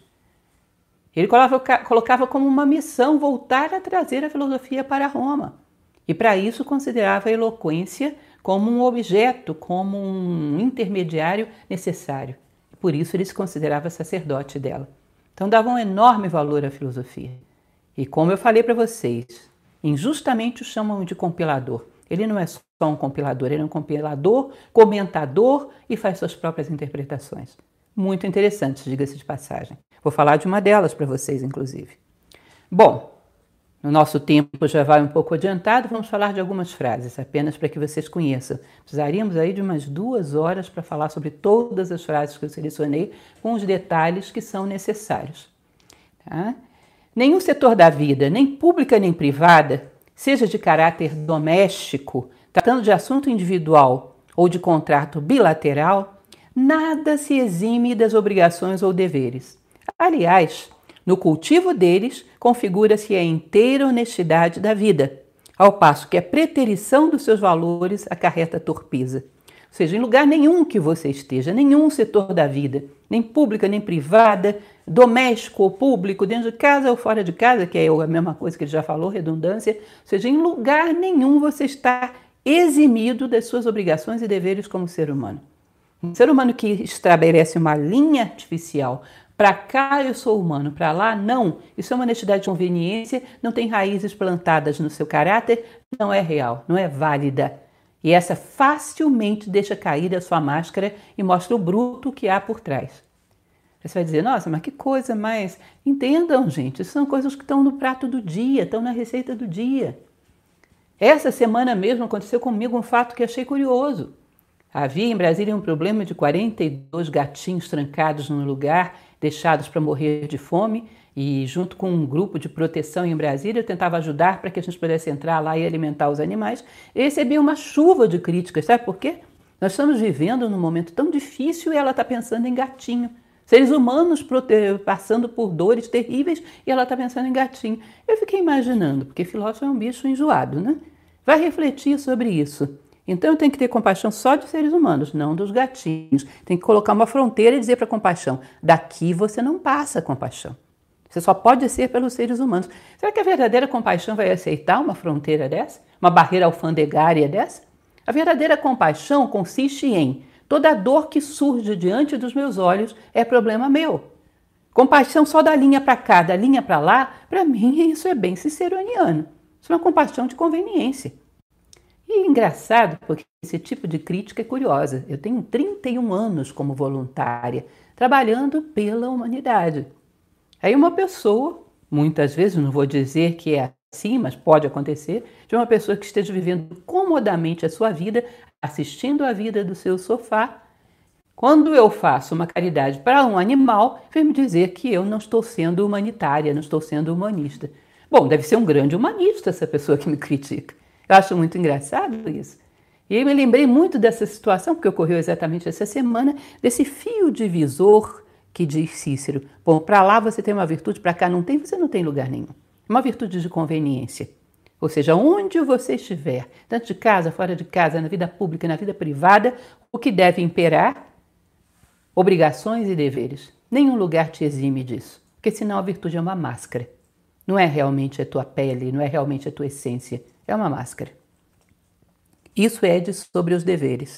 Ele colocava como uma missão voltar a trazer a filosofia para Roma. E para isso considerava a eloquência como um objeto, como um intermediário necessário. Por isso ele se considerava sacerdote dela. Então dava um enorme valor à filosofia. E como eu falei para vocês, injustamente o chamam de compilador. Ele não é só um compilador, ele é um compilador, comentador e faz suas próprias interpretações. Muito interessante, diga-se de passagem. Vou falar de uma delas para vocês, inclusive. Bom, no nosso tempo já vai um pouco adiantado, vamos falar de algumas frases, apenas para que vocês conheçam. Precisaríamos aí de umas 2 horas para falar sobre todas as frases que eu selecionei, com os detalhes que são necessários. Tá? Nenhum setor da vida, nem pública nem privada, seja de caráter doméstico, tratando de assunto individual ou de contrato bilateral, nada se exime das obrigações ou deveres. Aliás, no cultivo deles, configura-se a inteira honestidade da vida, ao passo que a preterição dos seus valores acarreta torpeza. Ou seja, em lugar nenhum que você esteja, nenhum setor da vida, nem pública nem privada, doméstico ou público, dentro de casa ou fora de casa, que é a mesma coisa que ele já falou, redundância, ou seja, em lugar nenhum você está eximido das suas obrigações e deveres como ser humano. Um ser humano que estabelece uma linha artificial, para cá eu sou humano, para lá não, isso é uma honestidade de conveniência, não tem raízes plantadas no seu caráter, não é real, não é válida. E essa facilmente deixa cair a sua máscara e mostra o bruto que há por trás. Você vai dizer, nossa, mas que coisa mais... Entendam, gente, isso são coisas que estão no prato do dia, estão na receita do dia. Essa semana mesmo aconteceu comigo um fato que achei curioso. Havia em Brasília um problema de 42 gatinhos trancados num lugar, deixados para morrer de fome, e junto com um grupo de proteção em Brasília, eu tentava ajudar para que a gente pudesse entrar lá e alimentar os animais. E recebi uma chuva de críticas, sabe por quê? Nós estamos vivendo num momento tão difícil e ela está pensando em gatinho. Seres humanos passando por dores terríveis e ela está pensando em gatinho. Eu fiquei imaginando, porque filósofo é um bicho enjoado, né? Vai refletir sobre isso. Então eu tenho que ter compaixão só de seres humanos, não dos gatinhos. Tem que colocar uma fronteira e dizer para a compaixão, daqui você não passa compaixão. Você só pode ser pelos seres humanos. Será que a verdadeira compaixão vai aceitar uma fronteira dessa? Uma barreira alfandegária dessa? A verdadeira compaixão consiste em toda dor que surge diante dos meus olhos é problema meu. Compaixão só da linha para cá, da linha para lá, para mim isso é bem ciceroniano. Isso é uma compaixão de conveniência. E é engraçado porque esse tipo de crítica é curiosa. Eu tenho 31 anos como voluntária, trabalhando pela humanidade. Aí uma pessoa, muitas vezes, não vou dizer que é assim, mas pode acontecer, de uma pessoa que esteja vivendo comodamente a sua vida, assistindo a vida do seu sofá, quando eu faço uma caridade para um animal, vem me dizer que eu não estou sendo humanitária, não estou sendo humanista. Bom, deve ser um grande humanista essa pessoa que me critica. Eu acho muito engraçado isso. E eu me lembrei muito dessa situação, porque ocorreu exatamente essa semana, desse fio divisor que diz Cícero. Bom, para lá você tem uma virtude, para cá não tem, você não tem lugar nenhum. Uma virtude de conveniência. Ou seja, onde você estiver, tanto de casa, fora de casa, na vida pública, na vida privada, o que deve imperar? Obrigações e deveres. Nenhum lugar te exime disso, porque senão a virtude é uma máscara. Não é realmente a tua pele, não é realmente a tua essência, é uma máscara. Isso é sobre os deveres.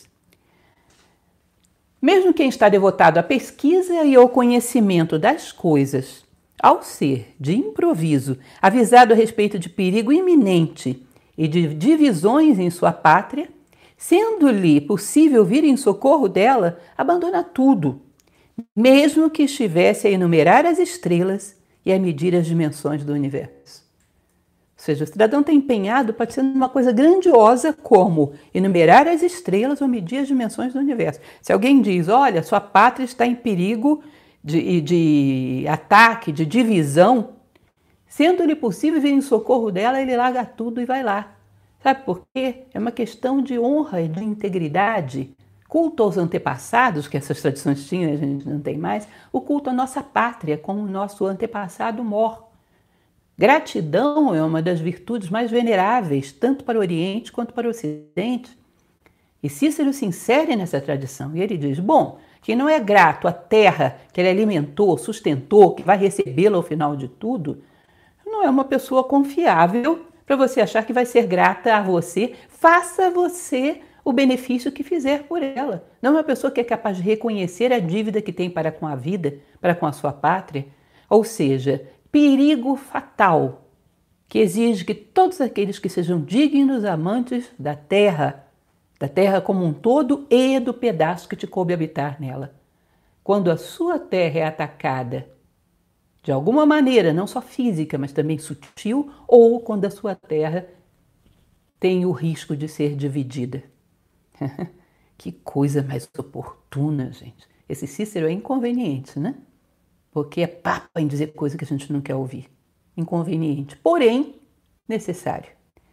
Mesmo quem está devotado à pesquisa e ao conhecimento das coisas, ao ser, de improviso, avisado a respeito de perigo iminente e de divisões em sua pátria, sendo-lhe possível vir em socorro dela, abandona tudo, mesmo que estivesse a enumerar as estrelas e a medir as dimensões do universo. Ou seja, o cidadão está empenhado para ser uma coisa grandiosa como enumerar as estrelas ou medir as dimensões do universo. Se alguém diz, olha, sua pátria está em perigo de ataque, de divisão, sendo-lhe possível vir em socorro dela, ele larga tudo e vai lá. Sabe por quê? É uma questão de honra e de integridade. Culto aos antepassados, que essas tradições tinham, a gente não tem mais, o culto à nossa pátria, como o nosso antepassado mor. Gratidão é uma das virtudes mais veneráveis, tanto para o Oriente quanto para o Ocidente. E Cícero se insere nessa tradição. E ele diz, bom, quem não é grato à terra que ele alimentou, sustentou, que vai recebê-la ao final de tudo, não é uma pessoa confiável para você achar que vai ser grata a você, faça você o benefício que fizer por ela. Não é uma pessoa que é capaz de reconhecer a dívida que tem para com a vida, para com a sua pátria. Ou seja, perigo fatal, que exige que todos aqueles que sejam dignos amantes da terra como um todo e do pedaço que te coube habitar nela. Quando a sua terra é atacada de alguma maneira, não só física, mas também sutil, ou quando a sua terra tem o risco de ser dividida. Que coisa mais oportuna, gente. Esse Cícero é inconveniente, né? Porque é papo em dizer coisa que a gente não quer ouvir. Inconveniente, porém necessário.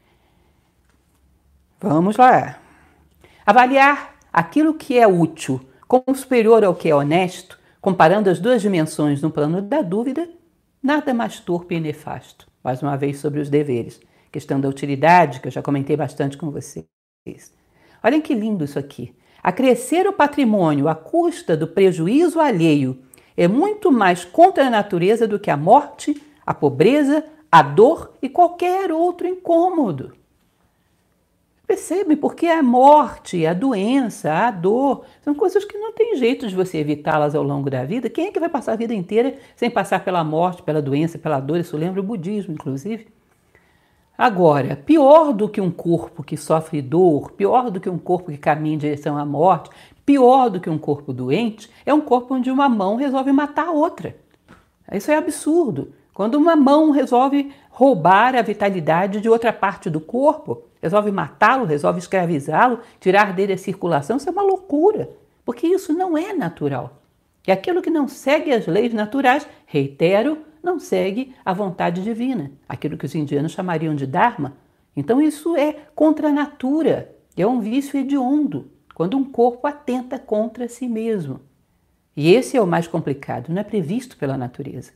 Vamos lá. Avaliar aquilo que é útil como superior ao que é honesto, comparando as duas dimensões no plano da dúvida, nada mais torpe e nefasto. Mais uma vez sobre os deveres. Questão da utilidade, que eu já comentei bastante com vocês. Olhem que lindo isso aqui. Acrescer o patrimônio à custa do prejuízo alheio é muito mais contra a natureza do que a morte, a pobreza, a dor e qualquer outro incômodo. Percebe? Porque a morte, a doença, a dor, são coisas que não tem jeito de você evitá-las ao longo da vida. Quem é que vai passar a vida inteira sem passar pela morte, pela doença, pela dor? Isso lembra o budismo, inclusive. Agora, pior do que um corpo que sofre dor, pior do que um corpo que caminha em direção à morte, pior do que um corpo doente, é um corpo onde uma mão resolve matar a outra. Isso é absurdo. Quando uma mão resolve roubar a vitalidade de outra parte do corpo, resolve matá-lo, resolve escravizá-lo, tirar dele a circulação. Isso é uma loucura, porque isso não é natural. E aquilo que não segue as leis naturais, reitero, não segue a vontade divina, aquilo que os indianos chamariam de Dharma. Então isso é contra a natura, é um vício hediondo, quando um corpo atenta contra si mesmo. E esse é o mais complicado, não é previsto pela natureza.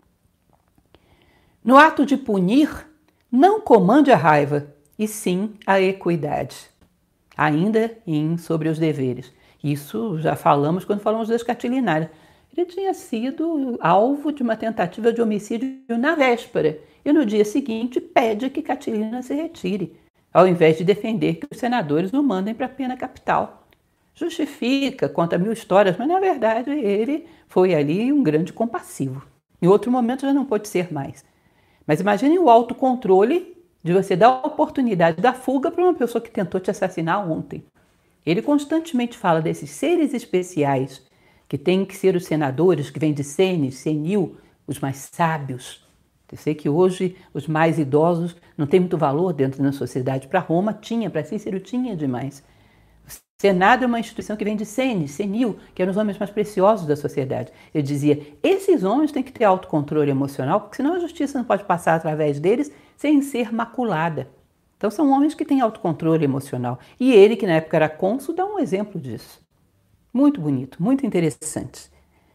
No ato de punir, não comande a raiva, e sim a equidade. Ainda sobre os deveres. Isso já falamos quando falamos das Catilinárias. Ele tinha sido alvo de uma tentativa de homicídio na véspera e no dia seguinte pede que Catilina se retire, ao invés de defender que os senadores o mandem para a pena capital. Justifica, conta mil histórias, mas na verdade ele foi ali um grande compassivo. Em outro momento já não pode ser mais. Mas imagine o autocontrole de você dar a oportunidade da fuga para uma pessoa que tentou te assassinar ontem. Ele constantemente fala desses seres especiais que têm que ser os senadores, que vêm de senes, senil, os mais sábios. Eu sei que hoje os mais idosos não têm muito valor dentro da sociedade. Para Roma tinha, para Cícero tinha demais. O Senado é uma instituição que vem de senes, senil, que eram os homens mais preciosos da sociedade. Ele dizia, esses homens têm que ter autocontrole emocional, porque senão a justiça não pode passar através deles sem ser maculada. Então são homens que têm autocontrole emocional. E ele, que na época era cônsul, dá um exemplo disso. Muito bonito, muito interessante.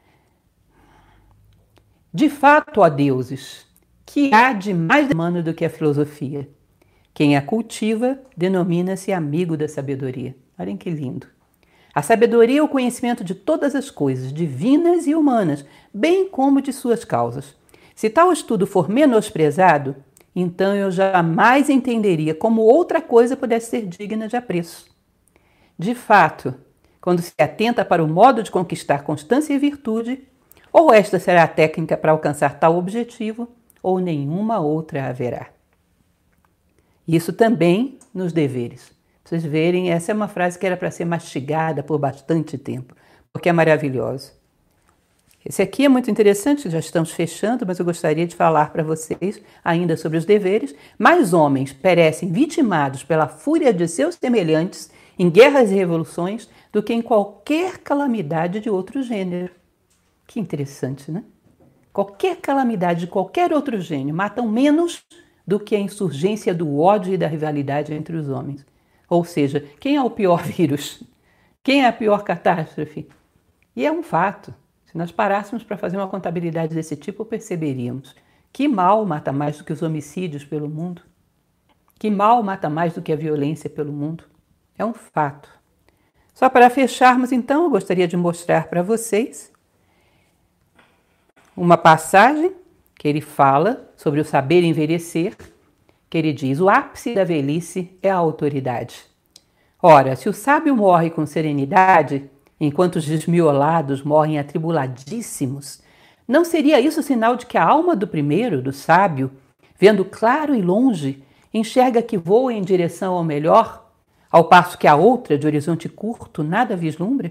De fato, ó deuses, que há de mais humano do que a filosofia. Quem a cultiva denomina-se amigo da sabedoria. Olhem que lindo. A sabedoria é o conhecimento de todas as coisas, divinas e humanas, bem como de suas causas. Se tal estudo for menosprezado, então eu jamais entenderia como outra coisa pudesse ser digna de apreço. De fato, quando se atenta para o modo de conquistar constância e virtude, ou esta será a técnica para alcançar tal objetivo, ou nenhuma outra haverá. Isso também nos deveres. Pra vocês verem, essa é uma frase que era para ser mastigada por bastante tempo, porque é maravilhosa. Esse aqui é muito interessante, já estamos fechando, mas eu gostaria de falar para vocês ainda sobre os deveres. Mais homens perecem vitimados pela fúria de seus semelhantes em guerras e revoluções do que em qualquer calamidade de outro gênero. Que interessante, né? Qualquer calamidade de qualquer outro gênero matam menos do que a insurgência do ódio e da rivalidade entre os homens. Ou seja, quem é o pior vírus? Quem é a pior catástrofe? E é um fato. Se nós parássemos para fazer uma contabilidade desse tipo, perceberíamos que mal mata mais do que os homicídios pelo mundo? Que mal mata mais do que a violência pelo mundo? É um fato. Só para fecharmos, então, eu gostaria de mostrar para vocês uma passagem que ele fala sobre o saber envelhecer, que ele diz, o ápice da velhice é a autoridade. Ora, se o sábio morre com serenidade, enquanto os desmiolados morrem atribuladíssimos, não seria isso sinal de que a alma do primeiro, do sábio, vendo claro e longe, enxerga que voa em direção ao melhor, ao passo que a outra, de horizonte curto, nada vislumbra?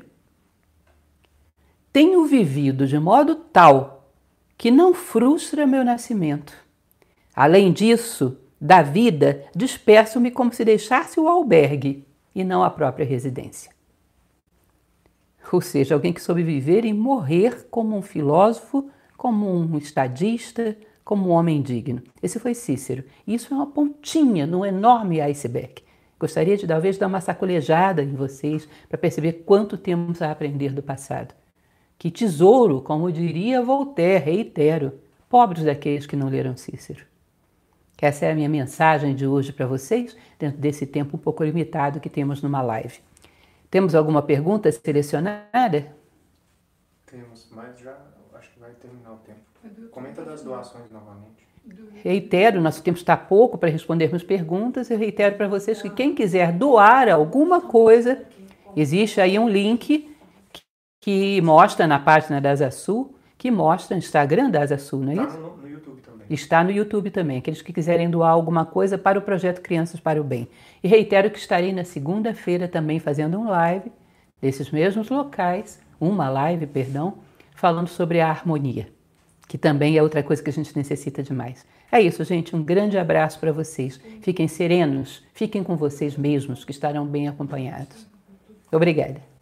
Tenho vivido de modo tal que não frustra meu nascimento. Além disso, da vida, despeço-me como se deixasse o albergue e não a própria residência. Ou seja, alguém que soube viver e morrer como um filósofo, como um estadista, como um homem digno. Esse foi Cícero. Isso é uma pontinha num enorme iceberg. Gostaria de talvez dar uma sacolejada em vocês para perceber quanto temos a aprender do passado. Que tesouro, como diria Voltaire, reitero, pobres daqueles que não leram Cícero. Essa é a minha mensagem de hoje para vocês, dentro desse tempo um pouco limitado que temos numa live. Temos alguma pergunta selecionada? Temos, mas já acho que vai terminar o tempo. Comenta das doações novamente. Reitero, nosso tempo está pouco para respondermos perguntas. Eu reitero para vocês que quem quiser doar alguma coisa, existe aí um link que mostra na página da Asa Sul, que mostra no Instagram da Asa Sul, não é isso? Está no YouTube também. Está no YouTube também, aqueles que quiserem doar alguma coisa para o projeto Crianças para o Bem. E reitero que estarei na segunda-feira também fazendo um live desses mesmos locais, falando sobre a harmonia. que também é outra coisa que a gente necessita demais. É isso, gente. Um grande abraço para vocês. Fiquem serenos, fiquem com vocês mesmos, que estarão bem acompanhados. Obrigada.